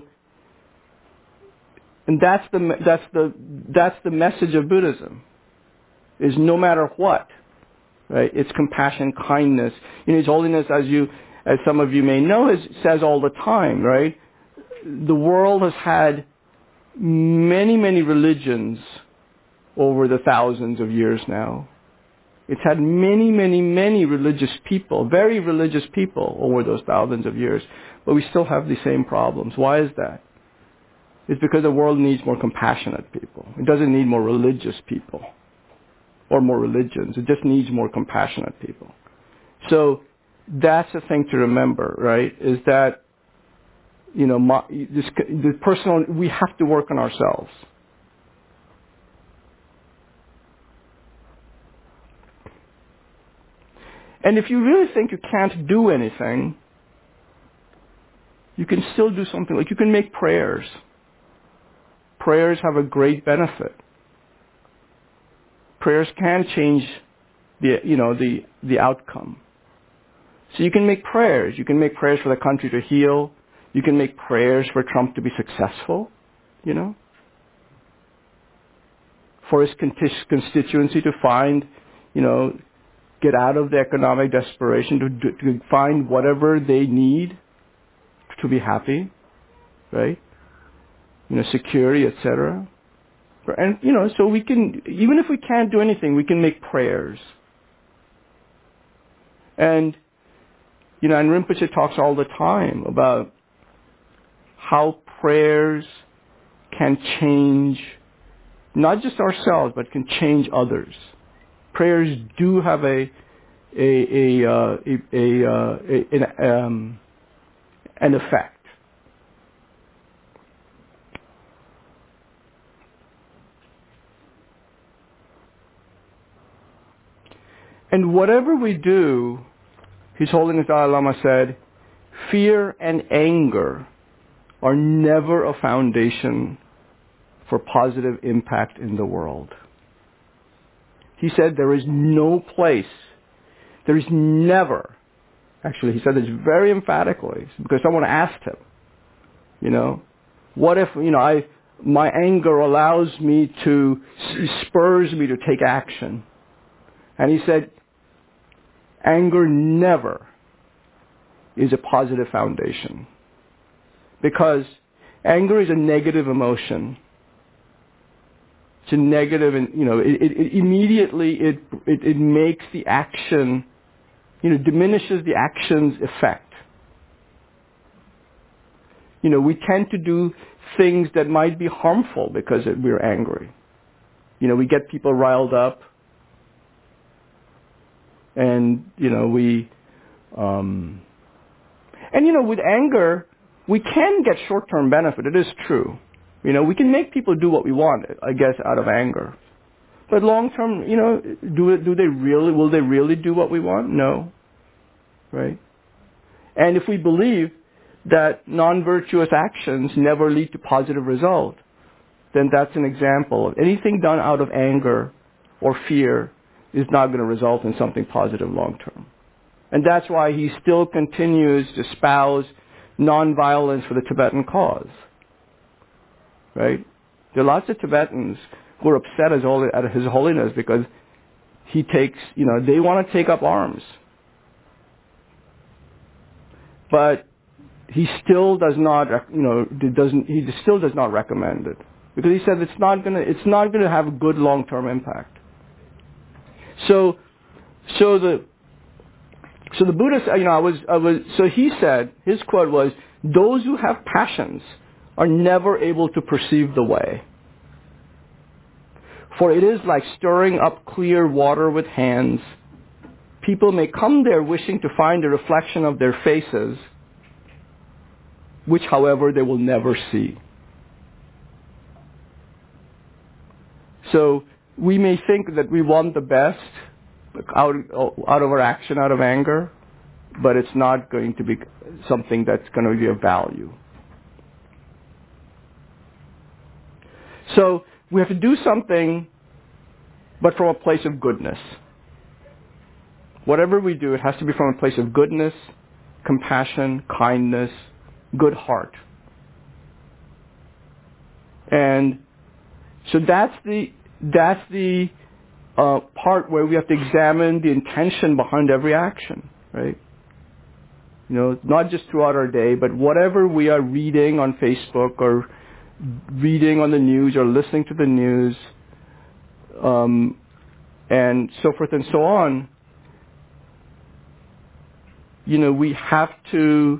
and that's the message of Buddhism, is no matter what, right? It's compassion, kindness. You know, His Holiness, as some of you may know, says all the time, right? The world has had many, many religions over the thousands of years now. It's had many, many, many religious people, very religious people over those thousands of years, but we still have the same problems. Why is that? It's because the world needs more compassionate people. It doesn't need more religious people or more religions. It just needs more compassionate people. So that's the thing to remember, right? Is that, you know, we have to work on ourselves. And if you really think you can't do anything, you can still do something. Like you can make prayers. Prayers have a great benefit. Prayers can change the outcome. So you can make prayers. You can make prayers for the country to heal. You can make prayers for Trump to be successful, you know. For his constituency to find, you know, get out of the economic desperation, to find whatever they need to be happy, right? You know, security, etc. And, you know, so we can, even if we can't do anything, we can make prayers. And, you know, and Rinpoche talks all the time about how prayers can change not just ourselves, but can change others. Prayers do have an effect. And whatever we do, His Holiness Dalai Lama said, fear and anger are never a foundation for positive impact in the world. He said there is no place, there is never, actually he said this very emphatically, because someone asked him, you know, what if, you know, my anger allows me to, spurs me to take action. And he said, anger never is a positive foundation. Because anger is a negative emotion. It's a negative, and, you know, it immediately it makes the action, you know, diminishes the action's effect. You know, we tend to do things that might be harmful because we're angry. You know, we get people riled up, and, you know, and, you know, with anger, we can get short-term benefit. It is true. You know, we can make people do what we want, I guess, out of anger. But long-term, you know, will they really do what we want? No. Right? And if we believe that non-virtuous actions never lead to positive result, then that's an example of anything done out of anger or fear is not going to result in something positive long-term. And that's why he still continues to espouse non-violence for the Tibetan cause. Right? There are lots of Tibetans who are upset at His Holiness because he takes, you know, they want to take up arms. But he still does not, you know, he still does not recommend it. Because he said it's not going to have a good long-term impact. So the Buddha, you know, so he said, his quote was, those who have passions are never able to perceive the way. For it is like stirring up clear water with hands. People may come there wishing to find a reflection of their faces, which, however, they will never see. So we may think that we want the best out of our action, out of anger, but it's not going to be something that's going to be of value. So we have to do something, but from a place of goodness. Whatever we do, it has to be from a place of goodness, compassion, kindness, good heart. And so that's the part where we have to examine the intention behind every action, right? You know, not just throughout our day, but whatever we are reading on Facebook or reading on the news or listening to the news, and so forth and so on. You know, we have to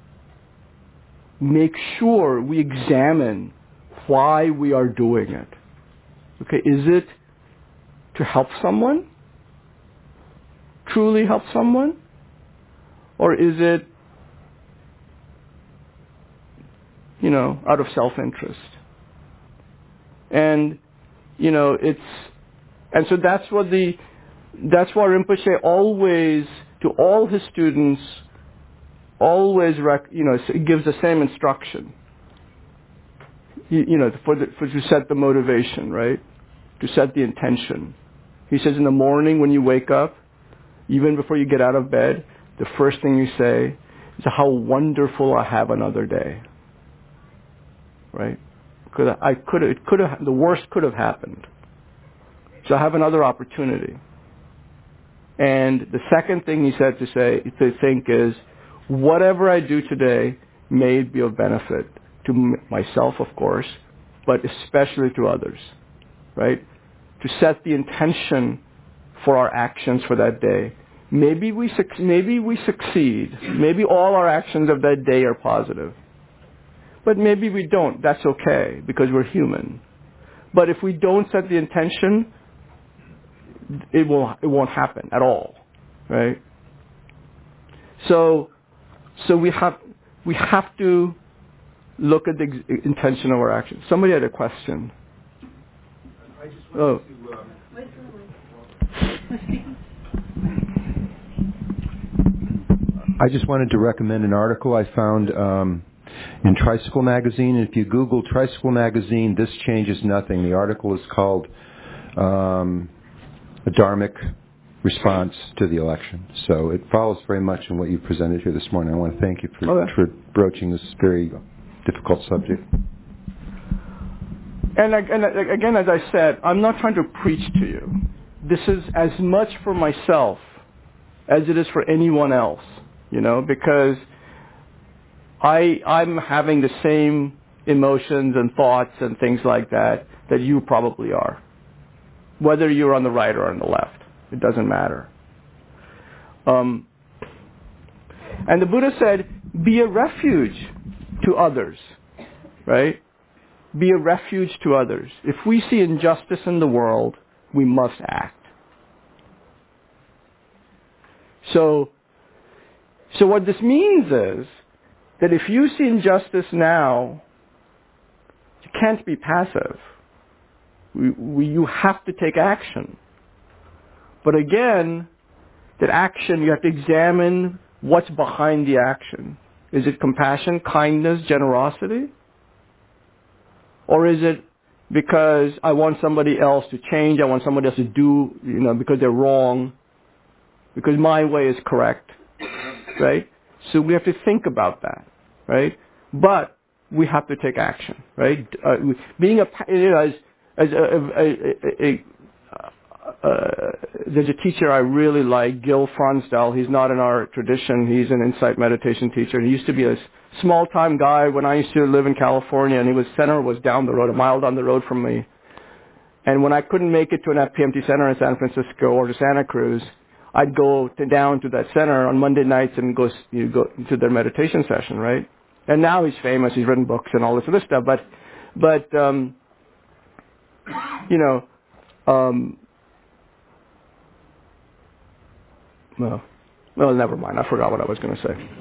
make sure we examine why we are doing it. Okay, is it to help someone? Truly help someone? Or is it, you know, out of self-interest? And, you know, and so that's why Rinpoche always, to all his students, always, gives the same instruction. You know, to set the motivation, right? To set the intention. He says in the morning when you wake up, even before you get out of bed, the first thing you say is how wonderful I have another day. Right? Because the worst could have happened. So I have another opportunity. And the second thing he said to think is, whatever I do today may be of benefit to myself, of course, but especially to others, right? To set the intention for our actions for that day. Maybe we succeed. Maybe all our actions of that day are positive. But maybe we don't. That's okay, because we're human. But if we don't set the intention, it won't happen at all, right? So we have to look at the intention of our actions. Somebody had a question. I just wanted I just wanted to recommend an article I found in Tricycle Magazine. If you Google Tricycle Magazine, This Changes Nothing. The article is called A Dharmic Response to the Election. So it follows very much in what you presented here this morning. I want to thank you for broaching this very difficult subject. And again, as I said, I'm not trying to preach to you. This is as much for myself as it is for anyone else, you know, because I'm having the same emotions and thoughts and things like that you probably are. Whether you're on the right or on the left, it doesn't matter. And the Buddha said, be a refuge to others, right? Be a refuge to others. If we see injustice in the world, we must act. So what this means is that if you see injustice now, you can't be passive. You have to take action. But again, that action, you have to examine what's behind the action. Is it compassion, kindness, generosity? Or is it because I want somebody else to change, I want somebody else to do, because they're wrong, because my way is correct, right? So we have to think about that, right? But we have to take action, right? There's a teacher I really like, Gil Fronsdal. He's not in our tradition. He's an insight meditation teacher. He used to be a small-time guy when I used to live in California, and his center was down the road, a mile down the road from me. And when I couldn't make it to an FPMT center in San Francisco or to Santa Cruz, I'd go down to that center on Monday nights and go to their meditation session, right? And now he's famous. He's written books and all this other stuff. Well, never mind. I forgot what I was going to say.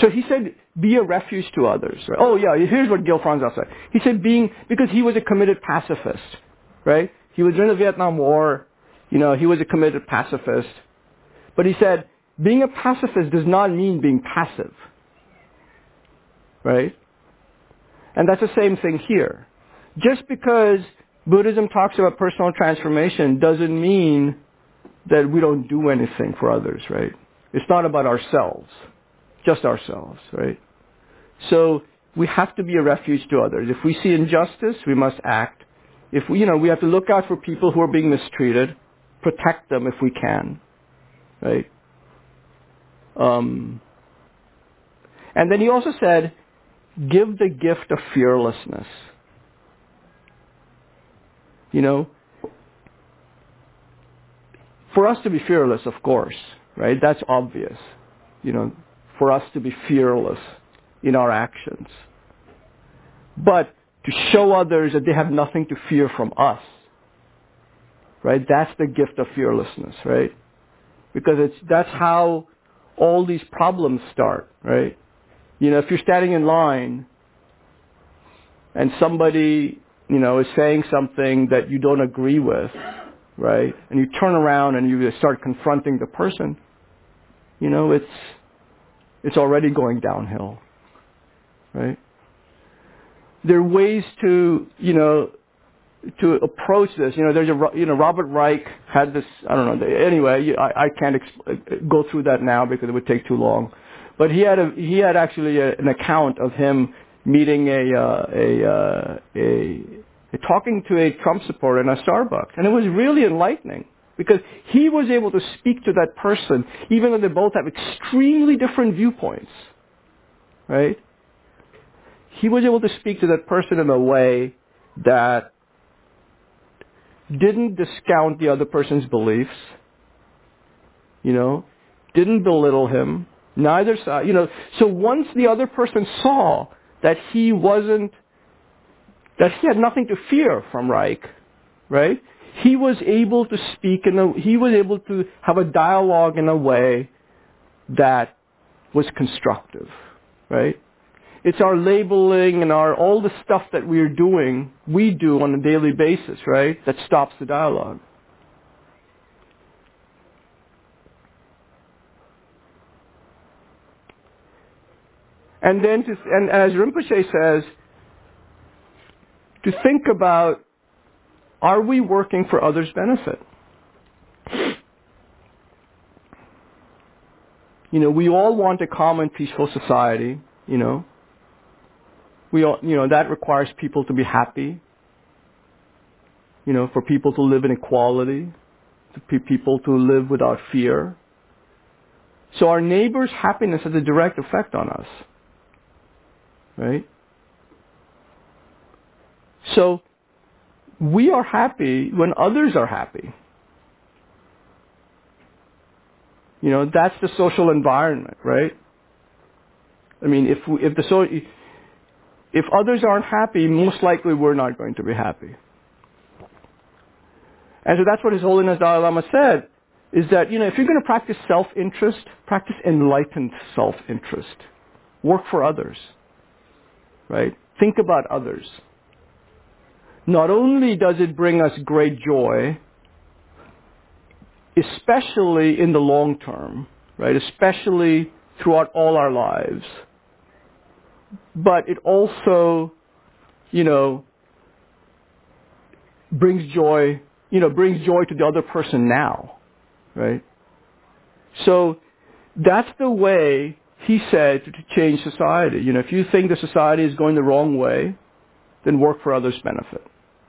So he said, be a refuge to others. Right? Oh yeah, here's what Gil Franzl said. He said because he was a committed pacifist, right? He was during the Vietnam War, he was a committed pacifist. But he said, being a pacifist does not mean being passive, right? And that's the same thing here. Just because Buddhism talks about personal transformation doesn't mean that we don't do anything for others, right? It's not about ourselves, just ourselves, right? So we have to be a refuge to others. If we see injustice, we must act. If we have to look out for people who are being mistreated, protect them if we can, right? And then he also said, give the gift of fearlessness. For us to be fearless, of course, right? That's obvious. For us to be fearless in our actions. But to show others that they have nothing to fear from us, right? That's the gift of fearlessness, right? Because that's how all these problems start, right? If you're standing in line and somebody, is saying something that you don't agree with, right? And you turn around and you start confronting the person, it's already going downhill, right? There are ways to approach this. There's Robert Reich had this, I don't know, anyway, I can't go through that now because it would take too long. But he had actually an account of him meeting talking to a Trump supporter in a Starbucks. And it was really enlightening because he was able to speak to that person even though they both have extremely different viewpoints, right? He was able to speak to that person in a way that didn't discount the other person's beliefs, didn't belittle him, neither side, So once the other person saw that he had nothing to fear from Reich, right? He was able to he was able to have a dialogue in a way that was constructive, right? It's our labeling and all the stuff that we do on a daily basis, right? That stops the dialogue. And then, and as Rinpoche says, to think about, are we working for others' benefit? We all want a calm and peaceful society, We all, that requires people to be happy, for people to live in equality, for people to live without fear. So our neighbor's happiness has a direct effect on us, right? So we are happy when others are happy. That's the social environment, right? I mean, if others aren't happy, most likely we're not going to be happy. And so that's what His Holiness Dalai Lama said, is that, if you're going to practice self-interest, practice enlightened self-interest. Work for others, right? Think about others. Not only does it bring us great joy, especially in the long term, right? Especially throughout all our lives, but it also, brings joy to the other person now, right? So that's the way he said to change society. If you think the society is going the wrong way, then work for others' benefit.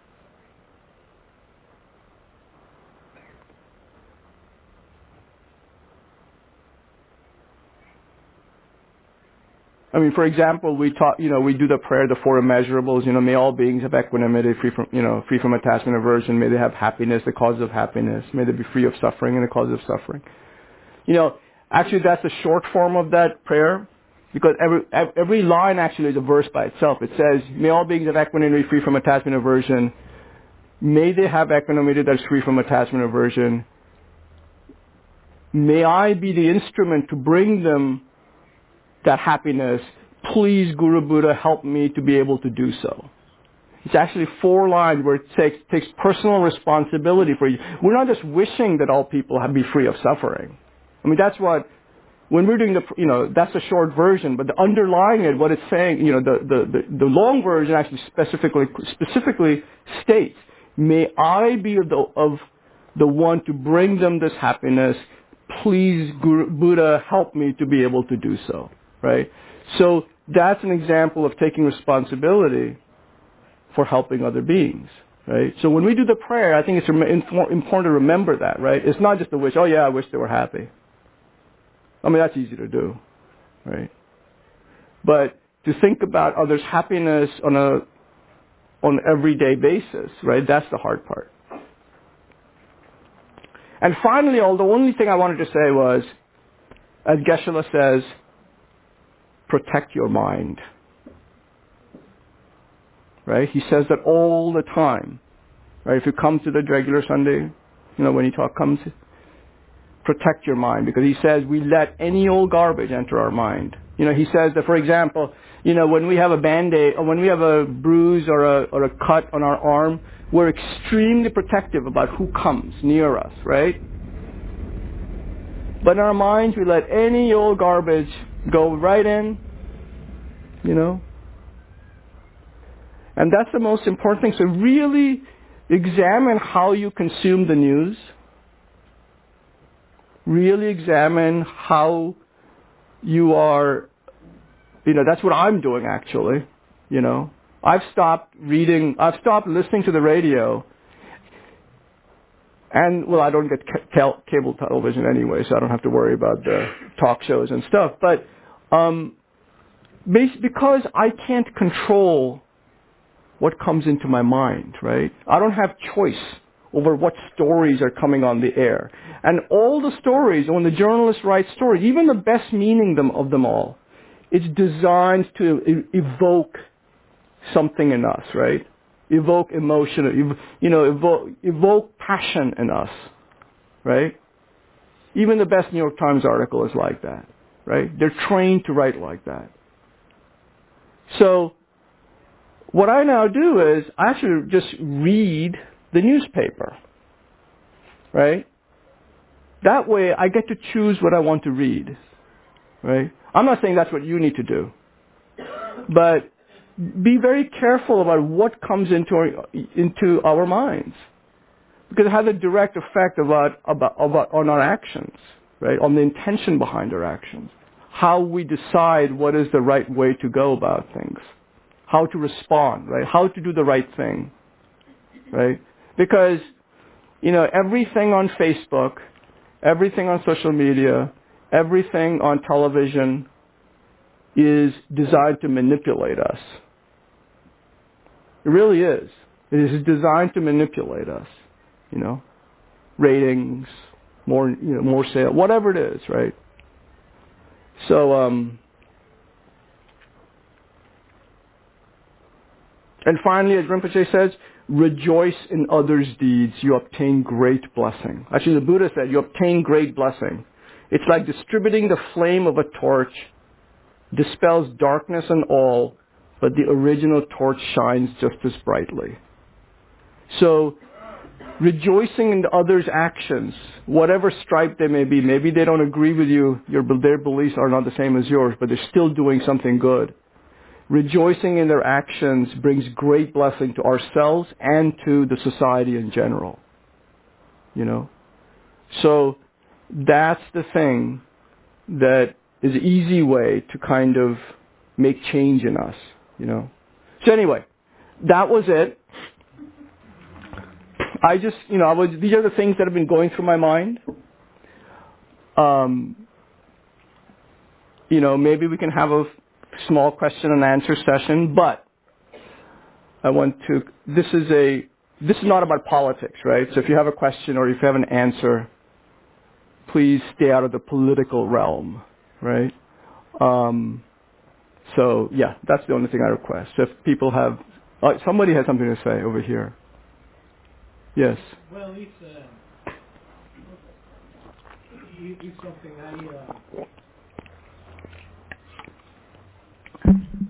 I mean, for example, we do the prayer, the four immeasurables, may all beings have equanimity, free from attachment, aversion, may they have happiness, the cause of happiness, may they be free of suffering and the cause of suffering. Actually that's a short form of that prayer, because every line actually is a verse by itself. It says, may all beings have equanimity, free from attachment, aversion, may they have equanimity that is free from attachment, aversion, may I be the instrument to bring them that happiness, please, Guru Buddha, help me to be able to do so. It's actually 4 lines where it takes personal responsibility for you. We're not just wishing that all people be free of suffering. I mean, that's what, when we're doing that's the short version, but the underlying it, what it's saying, the long version actually specifically states, may I be of the one to bring them this happiness. Please, Guru Buddha, help me to be able to do so, right? So that's an example of taking responsibility for helping other beings, right? So when we do the prayer, I think it's important to remember that, right? It's not just a wish, oh yeah, I wish they were happy. I mean, that's easy to do, right? But to think about others' happiness on an everyday basis, right? That's the hard part. And finally, the only thing I wanted to say was, as Geshe-la says, protect your mind. Right? He says that all the time. Right? If you come to the regular Sunday, when he comes, protect your mind, because he says we let any old garbage enter our mind. He says that, for example, when we have a Band-Aid, or when we have a bruise or a cut on our arm, we're extremely protective about who comes near us, right? But in our minds, we let any old garbage go right in, And that's the most important thing. So really examine how you consume the news. Really examine how you are, that's what I'm doing actually, I've stopped listening to the radio. And, well, I don't get cable television anyway, so I don't have to worry about the talk shows and stuff. But because I can't control what comes into my mind, right? I don't have choice over what stories are coming on the air. And all the stories, when the journalists write stories, even the best meaning of them all, it's designed to evoke something in us, right? Evoke emotion, evoke passion in us, right? Even the best New York Times article is like that, right? They're trained to write like that. So what I now do is I actually just read the newspaper, right? That way I get to choose what I want to read, right? I'm not saying that's what you need to do, but be very careful about what comes into our minds, because it has a direct effect on our actions, right? On the intention behind our actions, how we decide what is the right way to go about things, how to respond, right? How to do the right thing, right? Because everything on Facebook, everything on social media, everything on television is designed to manipulate us. It really is. It is designed to manipulate us. Ratings, more sales, whatever it is, right? So, and finally, as Rinpoche says, rejoice in others' deeds. You obtain great blessing. Actually, the Buddha said, you obtain great blessing. It's like distributing the flame of a torch, dispels darkness and all, but the original torch shines just as brightly. So, rejoicing in others' actions, whatever stripe they may be, maybe they don't agree with you, their beliefs are not the same as yours, but they're still doing something good. Rejoicing in their actions brings great blessing to ourselves and to the society in general. So that's the thing that is an easy way to kind of make change in us, So anyway, that was it. I just, these are the things that have been going through my mind. Maybe we can have a small question and answer session, but this is not about politics, right? So if you have a question or if you have an answer, please stay out of the political realm, right? So yeah, that's the only thing I request. So if people have, somebody has something to say over here. Yes. Well, it's something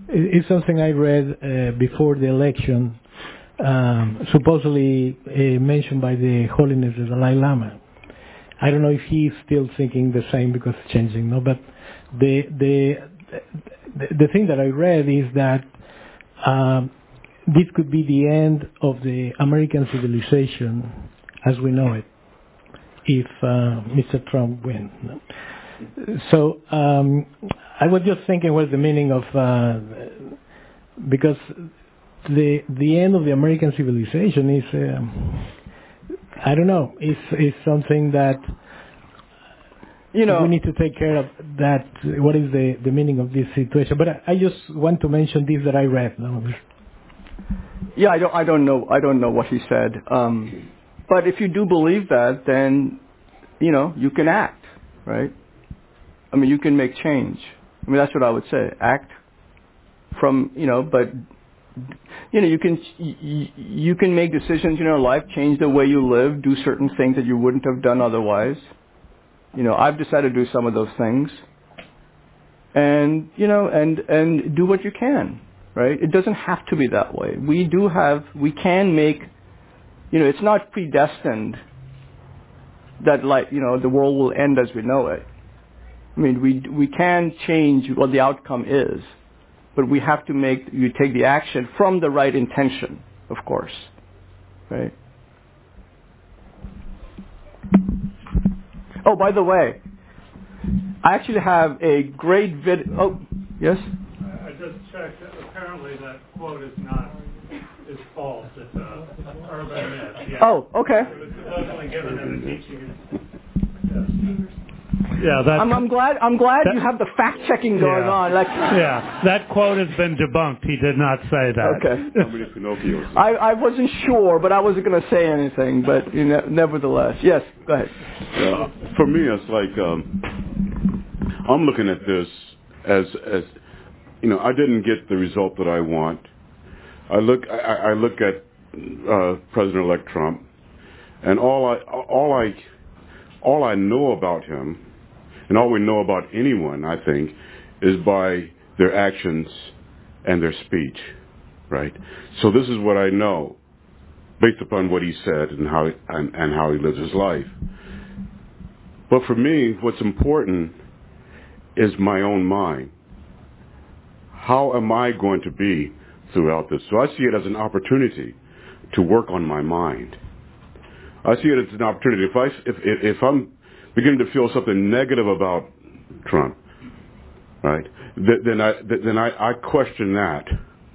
It's something I read before the election, supposedly mentioned by the Holiness the Dalai Lama. I don't know if he's still thinking the same because it's changing, no. But the thing that I read is that this could be the end of the American civilization as we know it if Mr. Trump wins. So I was just thinking what's the meaning of because the end of the American civilization is I don't know, is something that we need to take care of. That what is the meaning of this situation? But I just want to mention this that I read. Yeah, I don't know what he said. But if you do believe that, then you can act, right? I mean, you can make change. I mean, that's what I would say. Act from, but you can make decisions in your life, change the way you live, do certain things that you wouldn't have done otherwise. I've decided to do some of those things, and and do what you can, right? It doesn't have to be that way. We can make, it's not predestined that the world will end as we know it. I mean, we can change what the outcome is, but we have to take the action from the right intention, of course, right? Oh, by the way, I actually have a great video. Oh, yes? I just checked. Apparently that quote is false. It's an urban myth. Yeah. Oh, okay. It was supposedly given in the teaching. Yes. Yeah, I'm glad you have the fact checking going on. That quote has been debunked. He did not say that. Okay. I wasn't sure, but I wasn't going to say anything. But nevertheless, yes. Go ahead. For me, it's like I'm looking at this as I didn't get the result that I want. I look at President-elect Trump, and all I know about him, and all we know about anyone, I think, is by their actions and their speech, right? So this is what I know, based upon what he said and how he lives his life. But for me, what's important is my own mind. How am I going to be throughout this? So I see it as an opportunity to work on my mind. I see it as an opportunity. If I'm beginning to feel something negative about Trump, right, then I question that,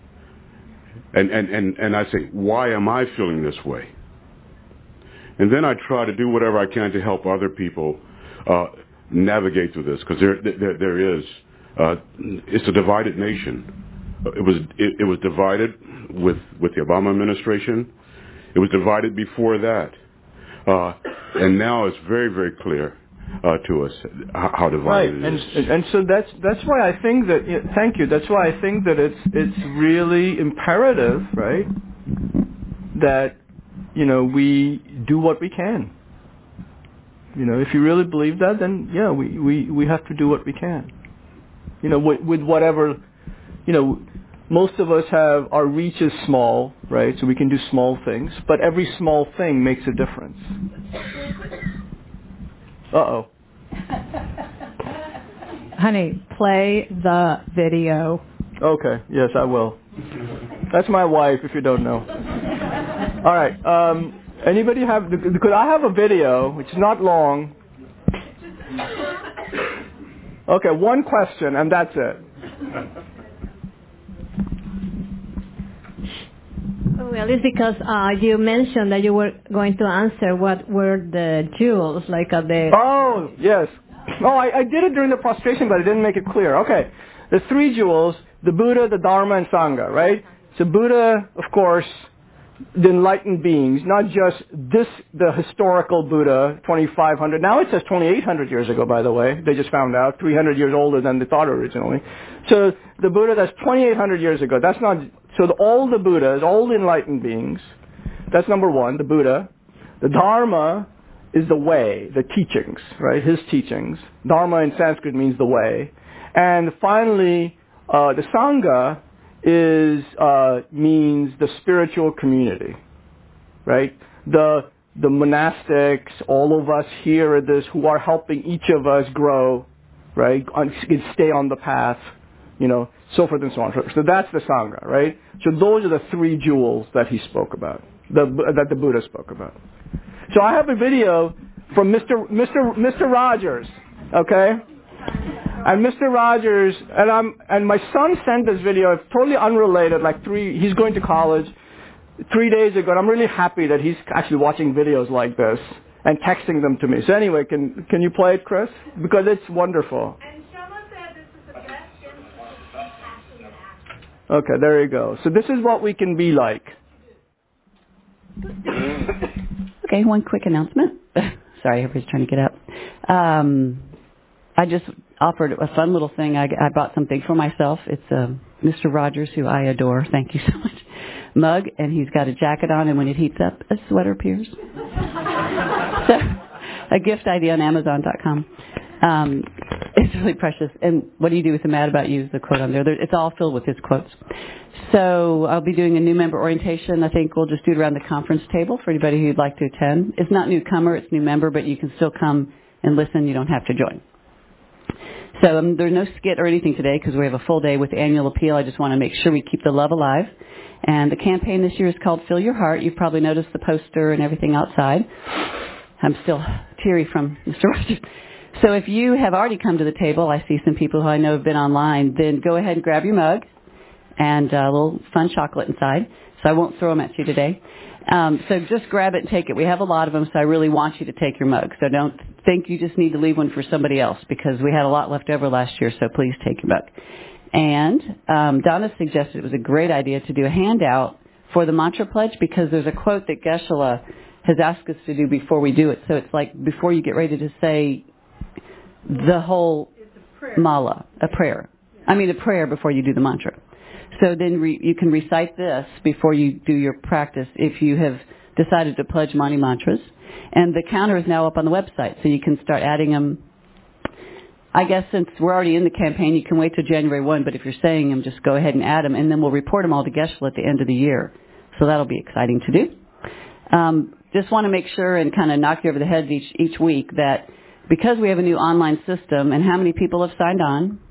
and I say, why am I feeling this way? And then I try to do whatever I can to help other people navigate through this, because there is it's a divided nation. It was divided with the Obama administration. It was divided before that. And now it's very, very clear to us how divided it is. And so that's why I think that. Thank you. That's why I think that it's really imperative, right? That we do what we can. If you really believe that, then we have to do what we can. With whatever, most of us our reach is small, right? So we can do small things, but every small thing makes a difference. Uh-oh. Honey, play the video. Okay, yes, I will. That's my wife, if you don't know. All right, anybody could I have a video, which is not long. Okay, one question, and that's it. Well, it's because you mentioned that you were going to answer what were the jewels, Oh, yes. Oh, I did it during the prostration, but I didn't make it clear. Okay. The three jewels, the Buddha, the Dharma, and Sangha, right? So Buddha, of course, the enlightened beings, not just the historical Buddha, 2,500. Now it says 2,800 years ago, by the way. They just found out, 300 years older than they thought originally. So the Buddha, that's 2,800 years ago. That's not, so all the Buddhas, all the enlightened beings, that's number one, the Buddha. The Dharma is the way, the teachings, right? His teachings. Dharma in Sanskrit means the way. And finally, the Sangha means the spiritual community, right? The monastics, all of us here at this, who are helping each of us grow, right? Stay on the path, so forth and so on. So that's the Sangha, right? So those are the three jewels that he spoke about, that the Buddha spoke about. So I have a video from Mr. Rogers, okay? And Mr. Rogers, and my son sent this video, it's totally unrelated, he's going to college 3 days ago, and I'm really happy that he's actually watching videos like this and texting them to me. So anyway, can you play it, Chris? Because it's wonderful. And Shama said this is the best instance of compassionate action. Okay, there you go. So this is what we can be like. Okay, one quick announcement. Sorry, everybody's trying to get up. I just offered a fun little thing. I bought something for myself. It's Mr. Rogers, who I adore. Thank you so much. Mug, and he's got a jacket on, and when it heats up, a sweater appears. So, a gift idea on Amazon.com. It's really precious. And what do you do with the Mad About You is the quote on there. It's all filled with his quotes. So I'll be doing a new member orientation. I think we'll just do it around the conference table for anybody who'd like to attend. It's not newcomer, it's new member, but you can still come and listen. You don't have to join. So there's no skit or anything today because we have a full day with the annual appeal. I just want to make sure we keep the love alive. And the campaign this year is called Fill Your Heart. You've probably noticed the poster and everything outside. I'm still teary from Mr. Rogers. So if you have already come to the table, I see some people who I know have been online, then go ahead and grab your mug and a little fun chocolate inside. So I won't throw them at you today. So just grab it and take it. We have a lot of them, so I really want you to take your mug. So don't think you just need to leave one for somebody else because we had a lot left over last year, so please take your mug. And Donna suggested it was a great idea to do a handout for the mantra pledge because there's a quote that Geshe-la has asked us to do before we do it. So it's like before you get ready to say the whole mala, a prayer before you do the mantra. So then you can recite this before you do your practice if you have decided to pledge Mani mantras. And the counter is now up on the website, so you can start adding them. I guess since we're already in the campaign, you can wait till January 1, but if you're saying them, just go ahead and add them, and then we'll report them all to Geshe-la at the end of the year. So that'll be exciting to do. Just want to make sure and kind of knock you over the head each week that because we have a new online system, and how many people have signed on?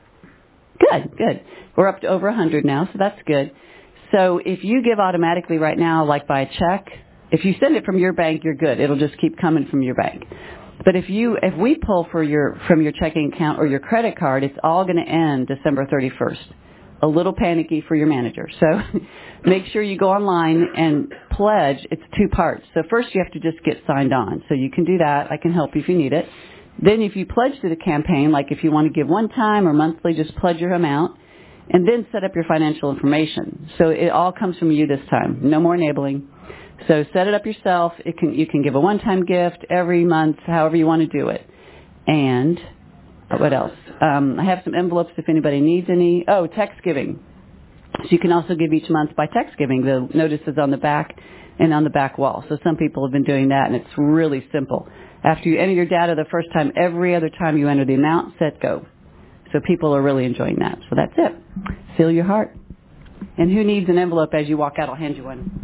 Good. We're up to over 100 now, so that's good. So if you give automatically right now, like by a check, if you send it from your bank, you're good. It'll just keep coming from your bank. But if we pull from your checking account or your credit card, it's all going to end December 31st. A little panicky for your manager. So make sure you go online and pledge. It's 2 parts. So first you have to just get signed on. So you can do that. I can help you if you need it. Then if you pledge to the campaign, like if you want to give one time or monthly, just pledge your amount and then set up your financial information. So it all comes from you this time. No more enabling. So set it up yourself. You can give a one-time gift every month, however you want to do it. And what else? I have some envelopes if anybody needs any. Oh, text giving. So you can also give each month by text giving. The notice is on the back and on the back wall. So some people have been doing that, and it's really simple. After you enter your data the first time, every other time you enter the amount, set, go. So people are really enjoying that. So that's it. Fill your heart. And who needs an envelope as you walk out? I'll hand you one.